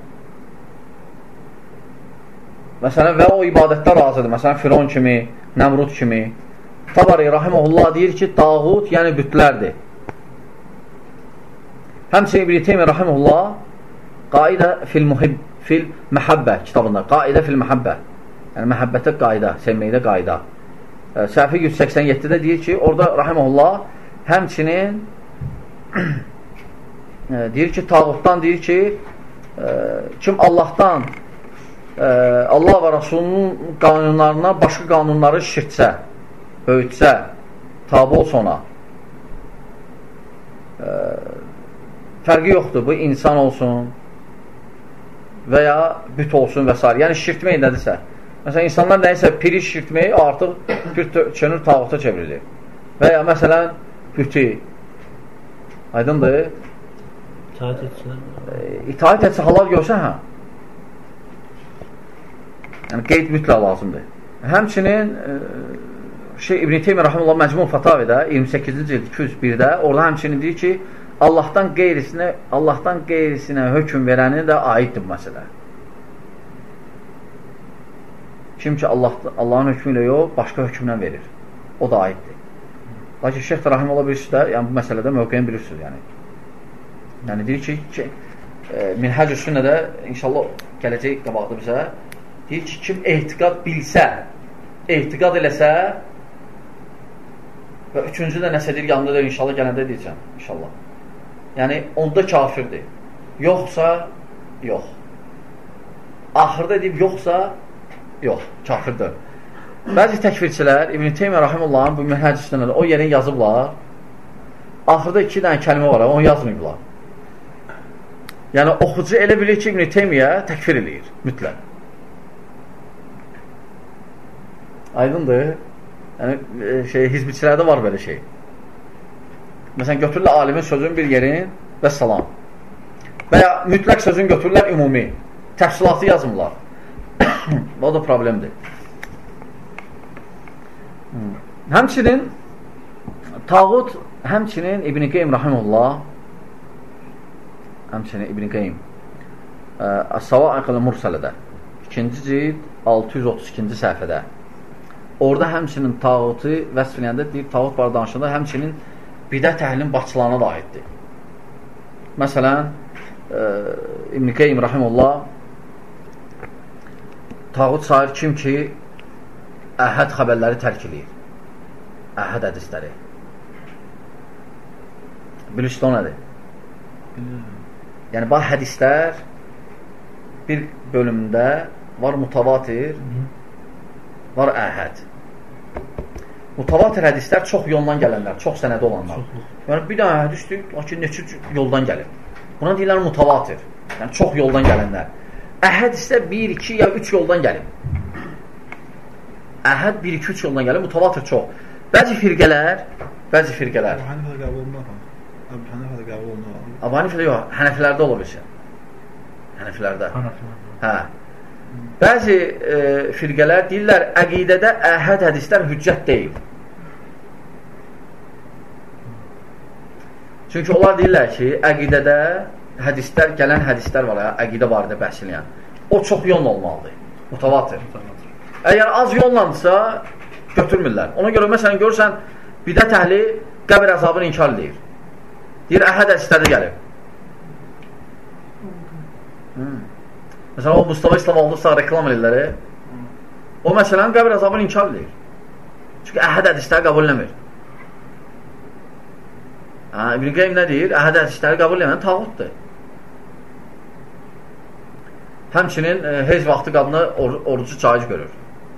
Məsələn, və o ibadətlər razıdır. Məsələn, Firon kimi, Nəmrud kimi. Tabari Rahiməhullah deyir ki, tağut, yəni bütlərdir. Həmçinin İbn Teymiyyə Rahiməhullah Qaidə fil, muhib, fil məhəbbə kitabında. Qaidə fil məhəbbə. Yəni, məhəbbətə qayda, sevməkdə qayda. Səhifə yüz səksən yeddidə deyir ki, orada Rahiməhullah həmçinin deyir ki, tağutdan deyir ki, kim Allahdan, Allah və Rasulunun qanunlarına başqa qanunları şirtsə, böyütsə, tabi olsa ona, fərqi yoxdur, bu insan olsun və ya büt olsun və s. Yəni, şirtmək nədirsə. Məsələn, insanlar nəyisə piri şirtmək artıq bir çönür tağuta çevrilir. Və ya məsələn, büti. Aydındır? İtaət etsə? İtaət etsə halal görsən, hə? Yəni, qeyd mütləq lazımdır. Həmçinin şey, İbn Teymiyyə Rahiməhullah Məcmu Fatavidə iyirmi səkkizinci cild iki yüz birdə orada həmçinin deyir ki, Allahdan qeyrisinə, Allahdan qeyrisinə hökm verəni də aiddir bu məsələ. Kim ki, Allah, Allahın hökmü ilə yox, başqa hökmlə verir. O da aiddir. Lakin Şeyx Rahiməhullah bilirsiniz də, yəni bu məsələdə mövqeyini bilirsiniz, yəni. Yəni, deyir ki, ki e, Minhəc-ü Sünnədə, inşallah gələcək qabaqda bizə, deyir ki, kim ehtiqat bilsə, ehtiqat eləsə və üçüncü də nəsə deyir, yanında deyir, inşallah gələndə deyəcəm, inşallah. Yəni, onda kafirdir. Yoxsa, yox. Axırda deyib, yoxsa, yox, kafirdir. Bəzi təkfirçilər, İbn Teymiyyə Rahimullahın bu Minhəc-ü Sünnədə o yerin yazıblar, axırda iki dənə kəlmə var, onu yazmayıblar. Yəni, oxucu elə bilir ki, İbn Teymiyyə təkfir eləyir, mütləq. Aydındır. Yəni, şey, hizbiçilərdə var belə şey. Məsələn, götürürlər alimin sözün bir yerin və salam. Və ya mütləq sözün götürürlər ümumi. Təfsilatı yazmırlar. O da problemdir. Həmçinin tağut, həmçinin İbn Qeym Rahimullah həmçinin İbn Qeym As-Savaiqul Mursələdə ikinci cild altı yüz otuz ikinci səhifədə orada həmçinin tağutu vəsf eləyəndə deyir, tağut barədə danışanda həmçinin bidət əhlinin başçılarına da aiddir. Məsələn, İbn Qeym Rahimullah tağut sayır kim ki əhəd xəbərləri tərk eləyir. Əhəd hədisləri. Bilirsiniz o nədir? Yəni, bu hədislər bir bölümdə var mutavatir, var əhəd. Mutavatir hədislər çox yoldan gələnlər, çox sənədi olanlar. Yəni, bir dənə hədisdir, lakin neçə yoldan gəlir. Buna deyirlər mutavatir. Yəni, çox yoldan gələnlər. Əhəd isə bir, iki ya üç yoldan gəlir. Əhəd bir, iki, üç yoldan gəlir, mutavatir çox. Bəzi firqələr, bəzi firqələr. Abu Hanifədə qəbul olunur. Abu Hanifədə qəbul olunur. Abu Hanifədə yox, Hənəfilərdə olur bir şey. Hənəfilərdə. Hə. Bəzi e, firqələr deyirlər, əqidədə əhəd hədislər hüccət deyil. Çünki onlar deyirlər ki, əqidədə hədislər, gələn hədislər var, əqidə barədə bəhs eləyən. O çox yolla olmalıdır, mutavatir. Əgər az yollansa, götürmürlər. Ona görə, məsələn, görürsən, bidət əhli qəbir əzabını inkar edir. Deyir, əhəd hədislərdə gəlib. Hmm. Məsələn, o Mustafa İslam olduqsa reklam edirlər. O, məsələn, qəbir əzabını inkar edir. Çünki əhəd hədisləri qəbul eləmir. İbn Qeym nə deyir? Əhəd hədisləri qəbul eləmən tağutdur. Həmçinin e, heç vaxtı qadına or orucu caiz görür.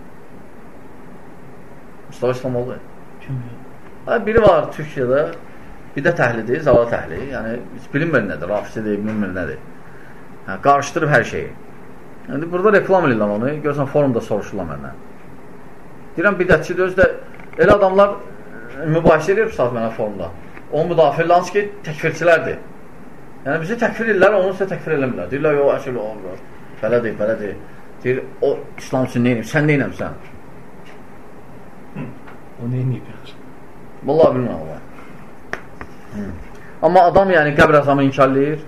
Mustafa İslamoğlu. Kim yox? Biri var Türkiyədə, bir də təhlidir, zala təhli. Yəni, bilinmir nədir, rafisidir, bilinmir nədir. Hə, qarışdırıb hər şeyi. Yəni, burada reklam edirlər onu, görürsən, forumda soruşurlar məndən. Deyirəm, bidətçidir, özü də elə adamlar mübahisə edir saat mənə forumda. Onun müdafiələri hansı ki, təkfirçilərdir. Yəni, bizi təkfir edirlər, onu sizə təkfir eləmirlər. Deyirlər, yox, əşəl olmur. Belədir, belədir. Deyir, o İslam üçün neynəyim, sən neynəmsən? O neynəyib yaxşı? Vallahi bilmirəm, Allah. Hı. Amma adam yəni qəbr əzamı inkarlayır.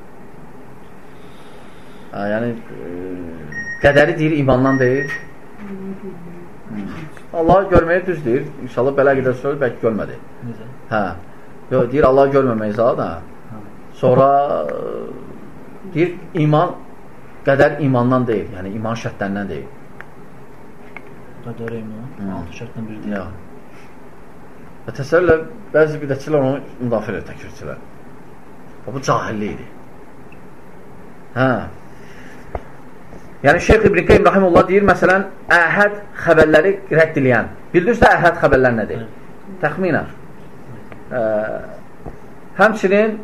Hə, yəni e, qədəri deyir, imandan deyir. Hı. Allah görməyi düz deyir. İnşallah belə qədər söz bəlkə görmədi. Necə? Hə. Yox, deyir Allah görməməyi zaten. Sonra deyir iman qədər imandan deyil. Yəni iman şərtlərindən deyil. Qədər iman altı şərtdən biri deyil. Yox. Və təsəvvürlə bəzi bidətçilər onu müdafiə edir, təkfirçilər. Bu cahillikdir. Hə. Yəni Şeyx İbn Qayyim rahimehullah deyir, məsələn, əhəd xəbərləri rədd edən. Bildinizsə əhəd xəbərlər nədir? Təxminən. Ə, həmçinin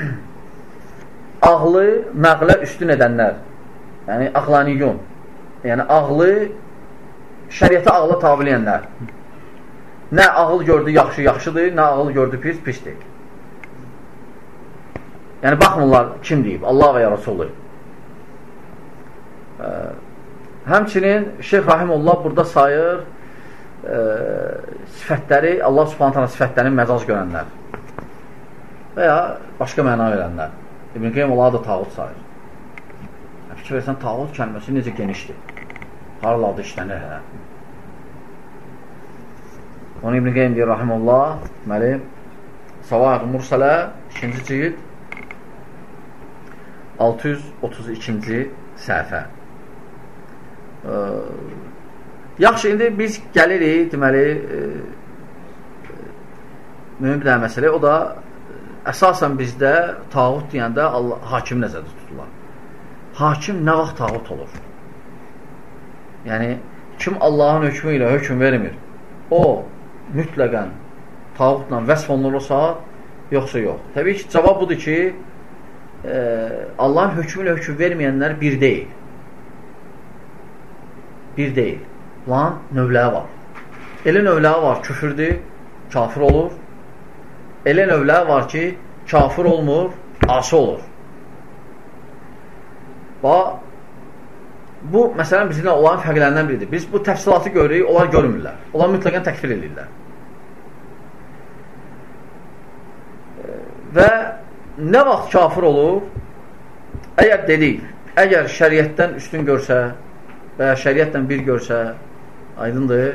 ağlı nəqlə üstün edənlər. Yəni aqlaniyun. Yəni ağlı şəriətə ağla tabiləyənlər. Nə ağıl gördü yaxşı yaxşıdır, nə ağıl gördü pis pisdir. Yəni baxmırlar kim deyib, Allah və ya Rasulü. Ə, həmçinin Şeyx Rahimullah burada sayır ə, sifətləri, Allah Subhanahu taala sifətlərini məcaz görənlər və ya başqa məna verənlər. İbn Qayyim onları da tağut sayır. Fikir versən, tağut kəlməsi necə genişdir. Haralarda işlənir hə. Onu İbn Qayyim deyir, rahimullah, deməli, Savaiq Mursələ, ikinci cild, altı yüz otuz ikinci səhifə. Ee, yaxşı, indi biz gəlirik, deməli, e, mühüm bir dənə məsələ, o da əsasən bizdə tağut deyəndə Allah, hakim nəzərdə tuturlar. Hakim nə vaxt tağut olur? Yəni, kim Allahın hökmü ilə hökm vermir, o, mütləqən tağutla vəsf olunursa, yoxsa yox. Təbii ki, cavab budur ki, e, Allahın hökmü ilə hökm verməyənlər bir deyil. Bir deyil. Lan növləri var. Elə növləri var, küfürdür, kafir olur. Elə növləri var ki, kafir olmur, asi olur. Bax, bu, məsələn, bizimlə olan fərqlərindən biridir. Biz bu təfsilatı görürük, onlar görmürlər. Onlar mütləqən təkfir edirlər. Və nə vaxt kafir olur? Əgər dedik, əgər şəriətdən üstün görsə və ya şəriətdən bir görsə, aydındır.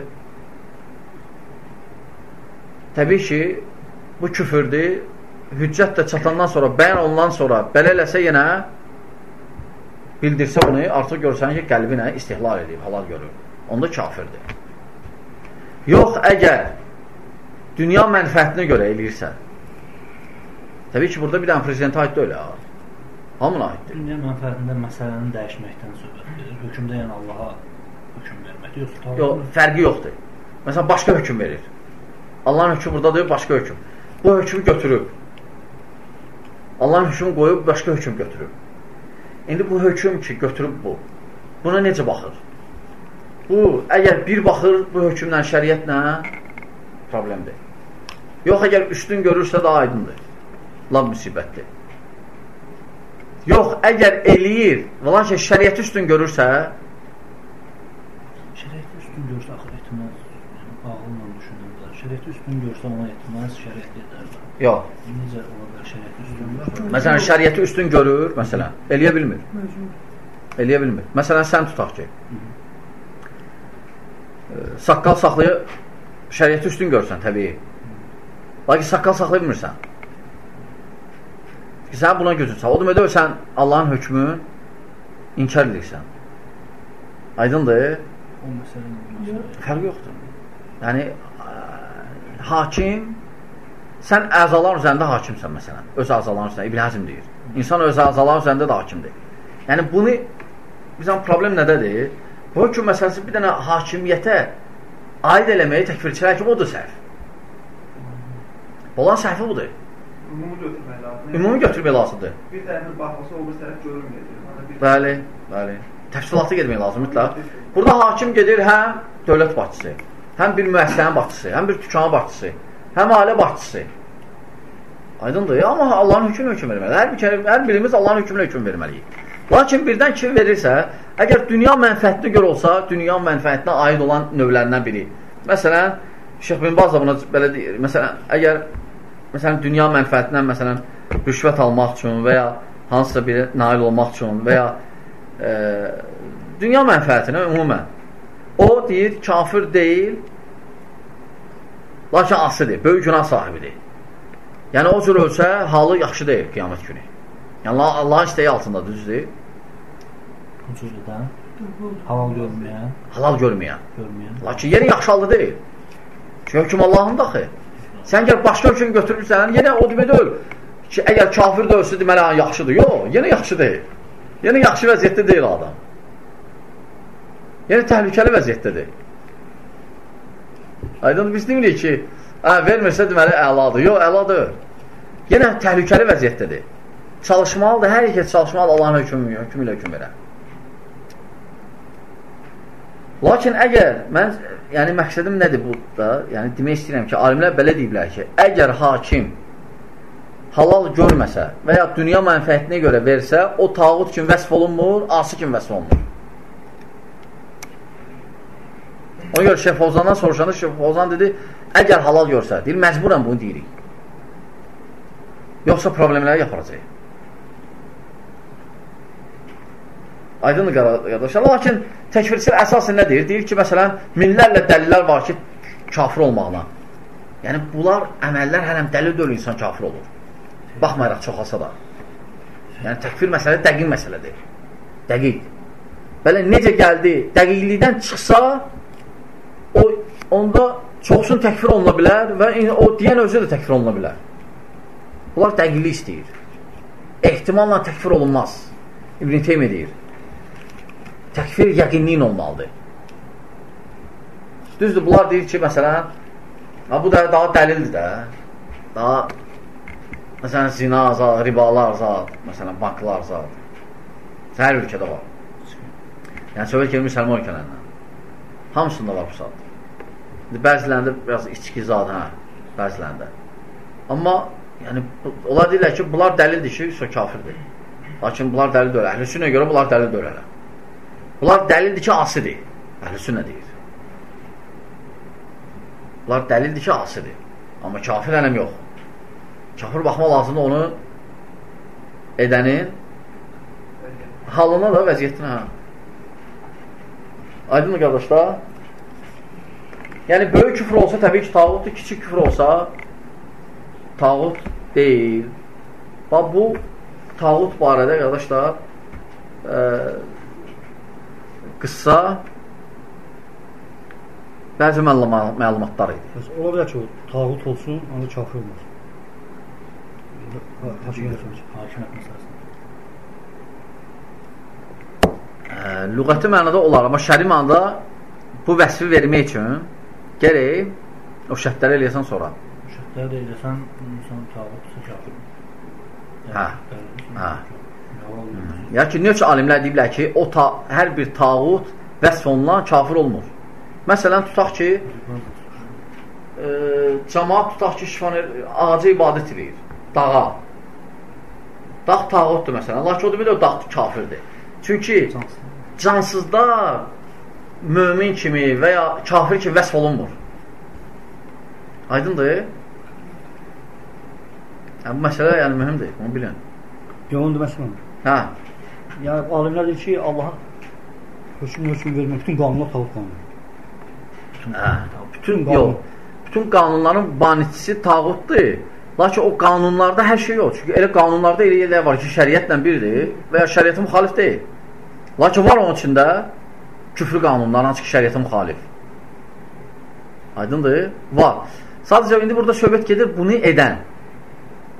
Təbii ki, bu küfürdür. Hüccət də çatandan sonra, bəyan olunan sonra belə eləsə yenə bildirsə bunu, artıq görsən ki, qəlbinə istihlal edib, halal görür. Onda kafirdir. Yox, əgər dünya mənfəətinə görə eləyirsə, təbii ki, burada bir dənə prezidentə aid deyil, ha. Hamına aiddir. Dünya mənfəətində məsələnin dəyişməkdən söhbət edir. Hökmdə yəni Allaha hökm vermək. Yoxsa yox, fərqi yoxdur. Məsələn, başqa hökm verir. Allahın hökmü burada deyil, başqa hökm. Bu hökmü götürüb. Allahın hökmü qoyub, başqa hökm götürüb. İndi bu hökm ki, götürüb bu. Buna necə baxır? Bu, əgər bir baxır bu hökmlə, şəriətlə, problemdir. Yox, əgər üstün görürsə də aydındır. Lab müsibətdir. Yox, əgər eləyir, vəlan ki, şəriəti üstün görürsə, şəriəti üstün görürsə, axır etməz, ağılla düşünürlər. Şəriəti üstün görürsə, ona etməz, şəriət edərlər. Yox. Necə ola bilər şəriəti üstün görürsə? Məsələn, şəriəti üstün görür, məsələn, eləyə bilmir. Eləyə bilmir. Məsələn, sən tutaq ki, saqqal saxlayı şəriəti üstün görürsən, təbii. Lakin saqqal saxlaya bilmirsən. Sən buna gözün sağ. O demək deyil, sən Allahın hökmünü inkar edirsən. Aydındır? O məsələnin fərqi yoxdur. Yəni, hakim, sən əzalar üzərində hakimsən, məsələn. Öz əzalar üzərində, İbn Həzm deyir. İnsan öz əzalar üzərində də hakimdir. Yəni, bunu bizən problem nədədir? Bu hökm məsələsi bir dənə hakimiyyətə aid eləməyi təkfirçilər kimi odur səhv. Olan səhvi budur. Ümumi götürmək lazımdır. Ümumi götürmək lazımdır. Bir tərəfin baxması o bir tərəf görünməyəcək. Bəli, bəli. Təfsilatı getmək lazım mütləq. Burada hakim gedir həm dövlət başçısı, həm bir müəssisənin başçısı, həm bir dükanın başçısı, həm ailə başçısı. Aydındır. Amma Allahın hökmünə hökm verməli. Hər, bir, hər birimiz Allahın hökmünə hökm verməliyik. Lakin birdən kim verirsə, əgər dünya mənfəətinə görə olsa, dünya mənfəətinə aid olan növlərindən biri. Məsələn, Şeyx bin Baz da buna belə deyir. Məsələn, əgər məsələn, dünya mənfəətindən məsələn, rüşvət almaq üçün və ya hansısa bir nail olmaq üçün və ya e, dünya mənfəətinə ümumən o deyir, kafir deyil, lakin asıdır, böyük günah sahibidir. Yəni, o cür ölsə, halı yaxşı deyil qiyamət günü. Yəni, Allahın istəyi altında düzdür. Bu cürdə halal görməyən. Halal görməyən. Görməyən. Lakin yeri yaxşı halda deyil. Çünki hökm Allahın daxı. Sən gəl başqa hökm götürürsən, yenə o demək deyil ki, əgər kafir də ölsə, deməli, yaxşıdır. Yox, yenə yaxşı deyil. Yenə yaxşı vəziyyətdə deyil adam. Yenə təhlükəli vəziyyətdədir. Aydın, biz demirik ki, hə, vermirsə, deməli, əladır. Yox, əladır. Yenə təhlükəli vəziyyətdədir. Çalışmalıdır, hər iki çalışmalıdır Allahın hökmü, hökmü ilə hökm verər. Lakin əgər, mən, yəni məqsədim nədir burada? Yəni demək istəyirəm ki, alimlər belə deyiblər ki, əgər hakim halal görməsə və ya dünya mənfəətinə görə versə, o tağut kimi vəsf olunmur, asi kimi vəsf olunmur. Ona görə Şeyx Fovzandan soruşanda Şeyx Fovzan dedi, əgər halal görsə, deyil, məcburən bunu deyirik. Yoxsa problemləri yaparacaq. Aydındır qardaşlar. Lakin təkfirçilər əsasən nə deyir? Deyir ki, məsələn, minlərlə dəlillər var ki, kafir olmağına. Yəni, bunlar əməllər hələm dəlil deyil, insan kafir olur. Baxmayaraq çox olsa da. Yəni, təkfir məsələ dəqiq məsələdir. Dəqiq. Belə necə gəldi, dəqiqlikdən çıxsa, o, onda çoxsun təkfir oluna bilər və o deyən özü də təkfir oluna bilər. Bunlar dəqiqlik istəyir. Ehtimalla təkfir olunmaz. İbn Teymiyyə deyir. Təkfir yəqinliyin olmalıdır. Düzdür, bunlar deyir ki, məsələn, bu da daha dəlildir də. Daha, məsələn, zina azad, ribalar azad, məsələn, banklar azad. Hər ölkədə var. Yəni, söhbət gedir müsəlman ölkələrindən. Hamısında var bu saat. Bəzilərində biraz içki zad, hə, bəzilərində. Amma, yəni, onlar deyirlər ki, bunlar dəlildir ki, so kafirdir. Lakin bunlar dəlil deyil. Əhl-i sünnəyə görə bunlar dəlil deyil. Bunlar dəlildir ki, asidir. Əhl-i sünnə deyir. Bunlar dəlildir ki, asidir. Amma kafir ələm yox. Kafir baxma lazımdır onu edənin halına da, vəziyyətinə. Aydınmı qardaşlar? Yəni, böyük küfür olsa təbii ki, tağutdur. Kiçik küfür olsa tağut deyil. Bax, bu tağut barədə, qardaşlar, e, qıssa bəzi məlumatlar idi. Ola bilər ki, o tağut olsun, onu kafir olmaz. Hakimiyyət məsələsində. Lüğəti mənada olar, amma şəri mənada bu vəsfi vermək üçün gərək o şərtləri eləyəsən sonra. O şərtləri eləyəsən, insan tağutsa kafir. Hə, hə. Ya ki, nə üçün alimlər deyiblər ki, o ta, hər bir tağut vəsf olunan kafir olmur. Məsələn, tutaq ki, e, cəmaat tutaq ki, şifan ağaca ibadət edir, dağa. Dağ tağutdur məsələn, lakin o demək o dağ kafirdir. Çünki cansızda mömin kimi və ya kafir kimi vəsf olunmur. Aydındır? Yəni, bu məsələ yəni, mühümdir, onu bilin. Yox, onu deməsin onu. Hə. Yəni, alimlər deyir ki, Allahın hökm hökm vermək, bütün qanunlar tağut qanunlar. Hə, bütün, yox, bütün qanunların banitçisi tağutdur. Lakin o qanunlarda hər şey yox. Çünki elə qanunlarda elə yerlər var ki, şəriətlə birdir və ya şəriətə müxalif deyil. Lakin var onun içində küfrü qanunlar, hansı ki, şəriətə müxalif. Aydındır? Var. Sadəcə, indi burada söhbət gedir bunu edən.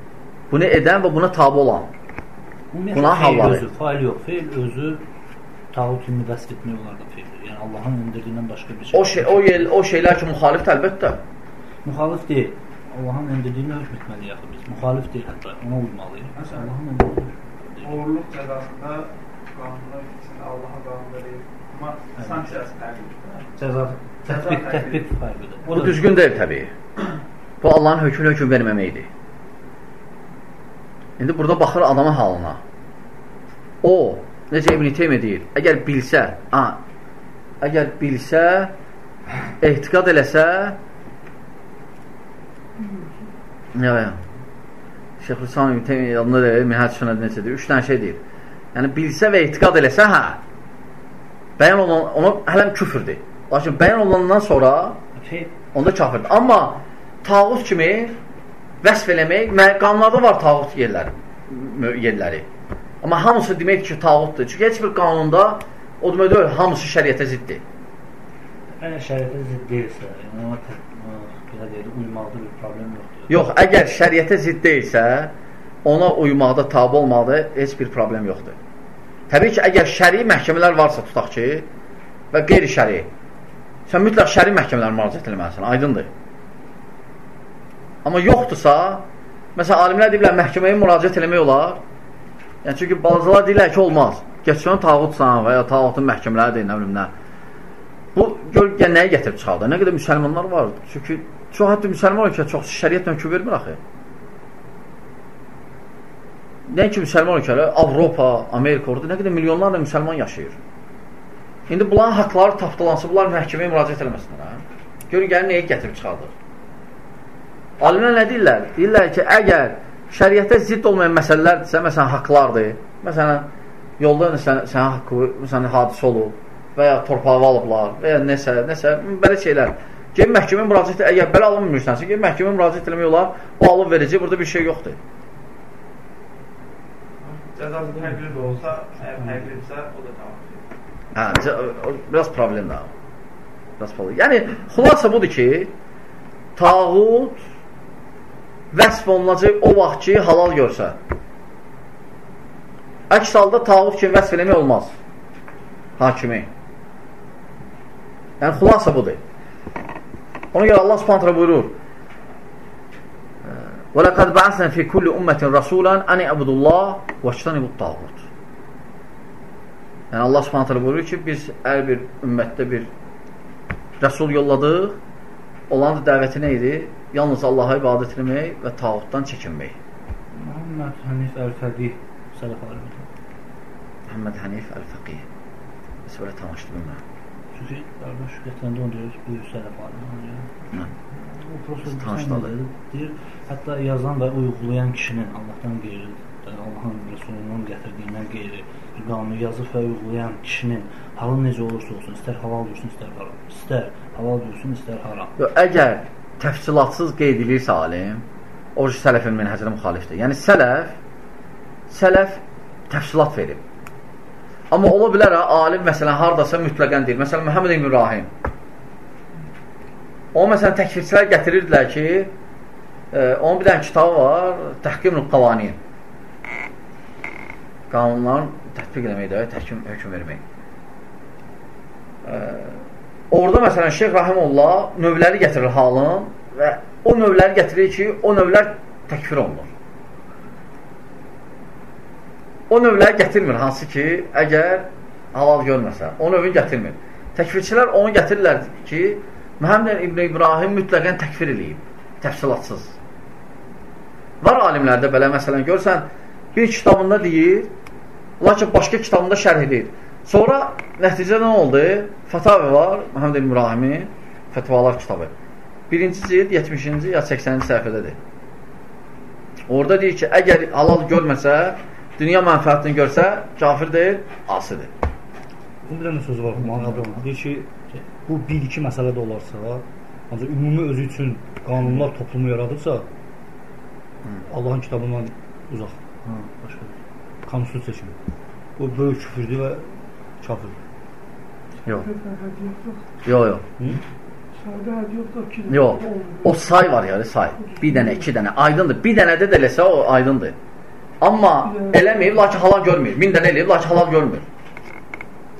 Bunu edən və buna tabi olan. Buna halları. Fail yox, feil özü tağut kimi vəsf etmək olar da feydir. Yəni Allahın endirdiyindən başqa bir şey. O şey o yer o şeylər ki, müxalifdir əlbəttə. Müxalif deyil. Allahın endirdiyinə hökm etməliyik axı biz. Müxalif deyil hətta. Ona uymalıyıq. Məsələn, Allahın endirdiyinə. Oğurluq cəzasında qanunlar üçün Allaha qanun verir. Amma sanksiyası fərqlidir. Cəza tətbiq tətbiq fərqlidir. Bu düzgün deyil təbii. Bu Allahın hökmünə hökm verməməkdir. İndi burada baxır adamın halına. O, necə İbn Teymiyyə deyir, əgər bilsə, ha, əgər bilsə, ehtiqad eləsə, ya, ya, Şeyxülislam İbn Teymiyyə adında deyir, Minhəc Sünnədə necə deyir, üç dənə şey deyir. Yəni, bilsə və ehtiqad eləsə, hə, bəyan olan, ona hələm küfürdür. Lakin bəyan olandan sonra, onda kafirdir. Amma tağut kimi vəsf eləmək, qanunlarda var tağut yerləri, yerləri. Amma hamısı demək ki, tağutdur. Çünki heç bir qanunda o demək deyil, hamısı şəriətə ziddir. Əgər şəriətə zidd deyilsə, yəni ona deyil, uymaqda bir problem yoxdur. Yox, əgər şəriətə zidd deyilsə, ona uymaqda tabi olmaqda heç bir problem yoxdur. Təbii ki, əgər şəri məhkəmələr varsa, tutaq ki, və qeyri-şəri, sən mütləq şəri məhkəmələr müraciət eləməlisən, aydındır. Amma yoxdursa, məsələn, alimlər deyirlər, məhkəməyə müraciət eləmək olar. Yəni, çünki balacalar deyirlər ki, olmaz. Geçsən tağutsan və ya tağutun məhkəmələri deyil, nə bilim, nə. Bu, gör, yəni, nəyə gətirib çıxardı? Nə qədər müsəlmanlar var? Çünki çox hətta müsəlman ölkə çox şəriət hökm vermir axı. Nə ki, müsəlman ölkələr, Avropa, Amerika, orada nə qədər milyonlarla müsəlman yaşayır. İndi bunların haqları tapdalansa, bunlar məhkəməyə müraciət eləməsinlər. Görün, gəlin, nəyə gətirib çıxardır? Alimlər nə deyirlər? Deyirlər ki, əgər şəriətə zidd olmayan məsələlərdirsə, məsələn, haqlardır, məsələn, yolda sənə haqqı, məsələn, hadisə olub və ya torpağı alıblar və ya nəsə, nəsə, belə şeylər. Gəlin, məhkəməyə müraciət, əgər belə alınmıyorsansə, gəlin, məhkəməyə müraciət eləmək olar, o alıb verici, burada bir şey yoxdur. Cəzası fərqli də olsa, əgər fərqlidirsə, o da tamam. Hə, biraz problemdir. Biraz problem. Yəni, xulasa budur ki, tağut vəsf olunacaq o vaxt ki, halal görsə. Əks halda tağut kimi vəsf eləmək olmaz. Hakimi. Yəni, xulasa budur. Ona görə Allah subhanətlə buyurur, وَلَقَدْ بَعَثْنَا فِي كُلِّ أُمَّةٍ رَسُولًا أَنِ اَعْبُدُ اللّٰهِ وَاجْتَنِبُوا الطَّاغُوتَ. Yəni, Allah subhanətlə buyurur ki, biz hər bir ümmətdə bir rəsul yolladıq, olan da dəvəti nə idi? Yalnız Allaha ibadət etmək və tağutdan çəkinmək. Muhammed Hənif Əl-Fəqih sələf alimdir. Muhammed Hənif Əl-Fəqih. Biz belə tanışdı bilmə. Çünki qardaş gətirəndə onu deyir, buyur sələf alimdir. Nə? O prosesdə deyir, hətta yazan və uygulayan kişinin Allahdan qeyri, Allahın Rəsulunun gətirdiyindən qeyri bir qanunu yazıb və uygulayan kişinin halı necə olursa olsun, istər halal dursun, istər haram, istər halal dursun, istər haram. Yox, əgər təfsilatsız qeyd edirsə alim, o ki, sələfin mənhəcələ müxalifdir. Yəni, sələf, sələf təfsilat verir. Amma ola bilər, alim, məsələn, haradasa mütləqən deyir. Məsələn, Məhəmməd ibn İbrahim. O, məsələn, təkfirçilər gətirirdilər ki, e, onun bir dənə kitabı var, Təhkim-ül Qavanin. Qanunların tətbiq eləməkdə, təhkim, hökm vermək. E, orada, məsələn, Şeyx Rahimullah növləri gətirir halın və o növləri gətirir ki, o növlər təkfir olunur. O növləri gətirmir, hansı ki, əgər halal görməsə, o növünü gətirmir. Təkfirçilər onu gətirirlər ki, Məhəmməd ibn İbrahim mütləqən təkfir eləyib, təfsilatsız. Var alimlərdə belə, məsələn, görsən, bir kitabında deyir, lakin başqa kitabında şərh edir. Sonra nəticədə nə oldu? Fətavə var, Məhəmməd ibn İbrahimin fətvalar kitabı. Birinci cild yetmişinci ya səksəninci səhifədədir. Orada deyir ki, əgər halal görməsə, dünya mənfəətini görsə, kafir deyil, asıdır. Bu bir dənə söz var, Məhəmməd deyir ki, bu bir-iki məsələ də olarsa, ancaq ümumi özü üçün qanunlar toplumu yaradırsa, Allahın kitabından uzaq. Konstitusiya kimi. Bu böyük küfürdür və kafirdir. Yox. Yox, yox. Yox. O say var yani, say. Bir dənə, iki dənə. Aydındır. Bir dənədə də eləsə o aydındır. Amma eləməyib, lakin halal görmür. Min dənə eləyib, lakin halal görmür.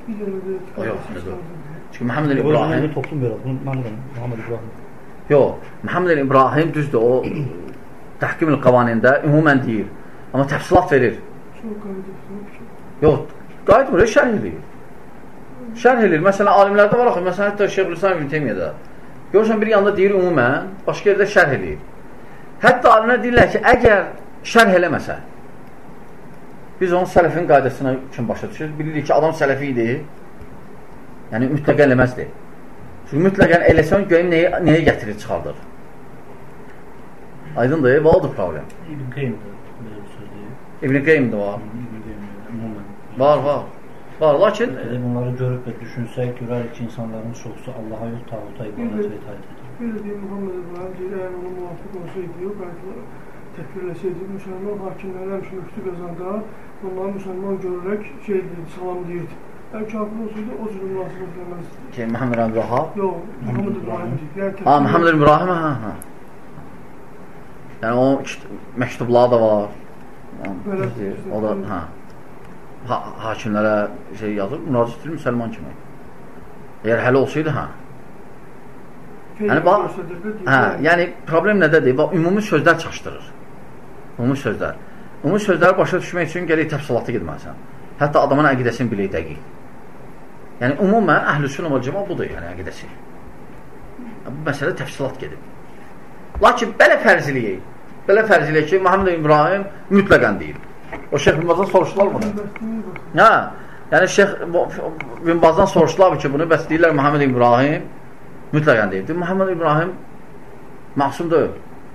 O yox, necə? Çünki Məhəmməd İbrahim toplum verir. Bunu mən də Məhəmməd İbrahim. yox, Məhəmməd İbrahim düzdür, o təhkim-ül qavanində ümumən deyir. Amma təfsilat verir. Yox, qayıtmır, şərh edir. Şərh edir. Məsələn, alimlərdə var axı, məsələn, hətta Şeyxülislam İbn Teymiyədə. Görürsən, bir yanda deyir ümumən, başqa yerdə şərh edir. Hətta alimlər deyirlər ki, əgər şərh eləməsə, biz onun sələfin qaydasına üçün başa düşürüz. Bilirik ki, adam sələfi idi, yəni mütləqə eləməzdir. Çünki mütləqən eləsən, görəyim nəyə, nəyə gətirir, çıxardır. Aydındır, və odur problem. İbn Qeymdə belə bir söz deyir. İbn Qeymdə var. İbn Qeymdə, var, var. Var, lakin... Bunları görüb və düşünsək, görərik ki, insanların çoxusu Allaha yox, tağuta ibadət və itaət edir. Belə deyim, Muhammed İbrahim deyir, əgər ona müvafiq olsaydı, yox, qayıtları təkbirləsəydi, müsəlman hakimlərə həmişə müftü qazanda, onları müsəlman görərək şey deyirdi, salam deyirdi. Əgər kafir olsaydı, o cür münasibət eləməzdi. Ki, Məhəmməd İbrahim? Yox, Muhammed İbrahim deyir. Ha, Məhəmməd İbrahim, hə, hə. Yəni, o məktubları da var. O da, hə. Ha, hakimlərə şey yazır, müraciət edir müsəlman kimi. Əgər hələ olsaydı, hə. Yəni, bax, hə, yəni, problem nədədir? Bax, ümumi sözlər çaşdırır. Ümumi sözlər. Ümumi sözləri başa düşmək üçün gələk təfsilatı gedməlisən. Hətta adamın əqidəsini bilək dəqiq. Yəni, umumən, əhl-i-sünə vəl-cəma budur, yəni, əqidəsi. Bu məsələ təfsilat gedib. Lakin, belə fərziliyək. Belə fərziliyək ki, Məhəmməd İbrahim mütləqən deyil. O Şeyx bin Bazdan soruşdular bunu. Hə, yəni Şeyx bin Bazdan soruşdular ki, bunu bəs deyirlər Məhəmməd İbrahim mütləqən deyil. Məhəmməd İbrahim məsum deyil.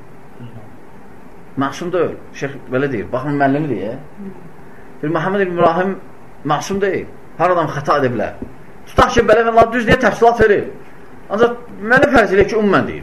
Məsum deyil. Şeyx belə deyir. Baxın, müəllimi deyir. Məhəmməd İbrahim məsum deyil. Hər adam xəta edə bilər. Tutaq ki, belə və düz deyə təfsilat verir. Ancaq mənə fərz eləyək ki, umumən deyil.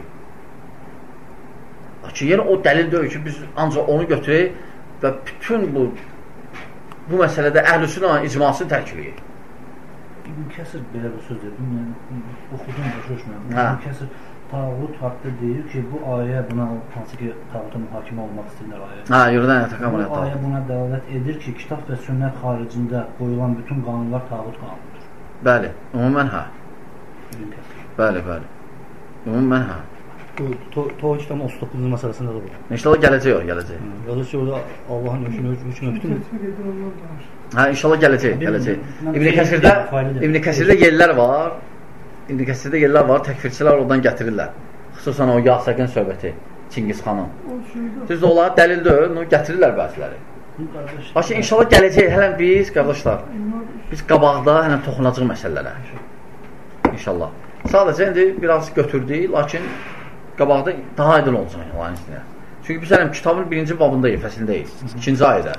Ki, yəni o dəlil deyil ki, biz ancaq onu götürək və bütün bu bu məsələdə əhl-i-sünə icmasını tərk eləyək. İbn Kəsir belə bir söz dedim, yəni oxudum, başa düşməyəm. İbn Kəsir tağut haqda deyir ki, bu ayə buna, hansı ki, tağuta mühakimə olmaq istəyirlər ayə. Hə, yürüdən yətəqəm bu ayə buna dəlalət edir ki, kitab və sünnət xaricində qoyulan bütün qanunlar tağut qanunudur. Bəli, umumən hə. İbn Kəsir. Bəli, bəli. Umumən hə. Toğa kitabın otuz doqquzuncu məsələsində də bu. İnşallah gələcək o, gələcək. Yazır ki, orada Allahın hökmünü hökmünü bütün. Hə, inşallah gələcək, gələcək. İbn Kəsirdə İbn Kəsirdə yerlər var. İbn Kəsirdə yerlər var, təkfirçilər oradan gətirirlər. Xüsusən o Yasəqin söhbəti, Çingiz xanın. Düzdür, onlara dəlil deyil, onu gətirirlər bəziləri. Lakin inşallah gələcək, hələn biz, qardaşlar, biz qabaqda hələn toxunacaq məsələlərə. İnşallah. Sadəcə indi biraz götürdük, lakin qabaqda daha aydın olacaq Allahın iznilə. Çünki biz hələm kitabın birinci babındayıq, fəslindəyik, ikinci ayədə.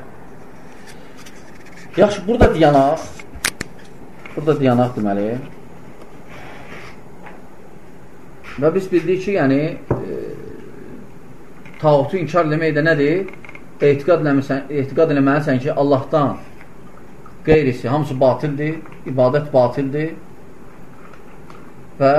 Yaxşı, burada diyanaq, burada diyanaq deməli. Və biz bildik ki, yəni, e, tağutu inkar eləmək də nədir? Etiqad eləməlisən ki, Allahdan qeyrisi, hamısı batildir, ibadət batildir və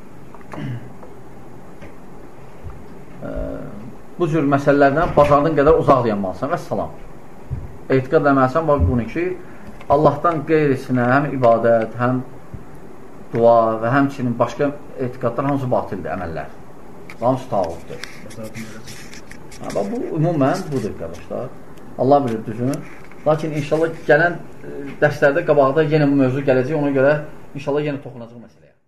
bu cür məsələlərdən bacardığın qədər uzaq dayanmalısan və salam. Etiqad eləməlisən bunu ki, Allahdan qeyrisinə həm ibadət, həm dua və həmçinin başqa etiqadlar hamısı batildir, əməllər. Hamısı tağutdur. Bu, ümumən budur, qardaşlar. Allah bilir düzünü. Lakin inşallah gələn dərslərdə qabaqda yenə bu mövzu gələcək, ona görə inşallah yenə toxunacaq məsələyə.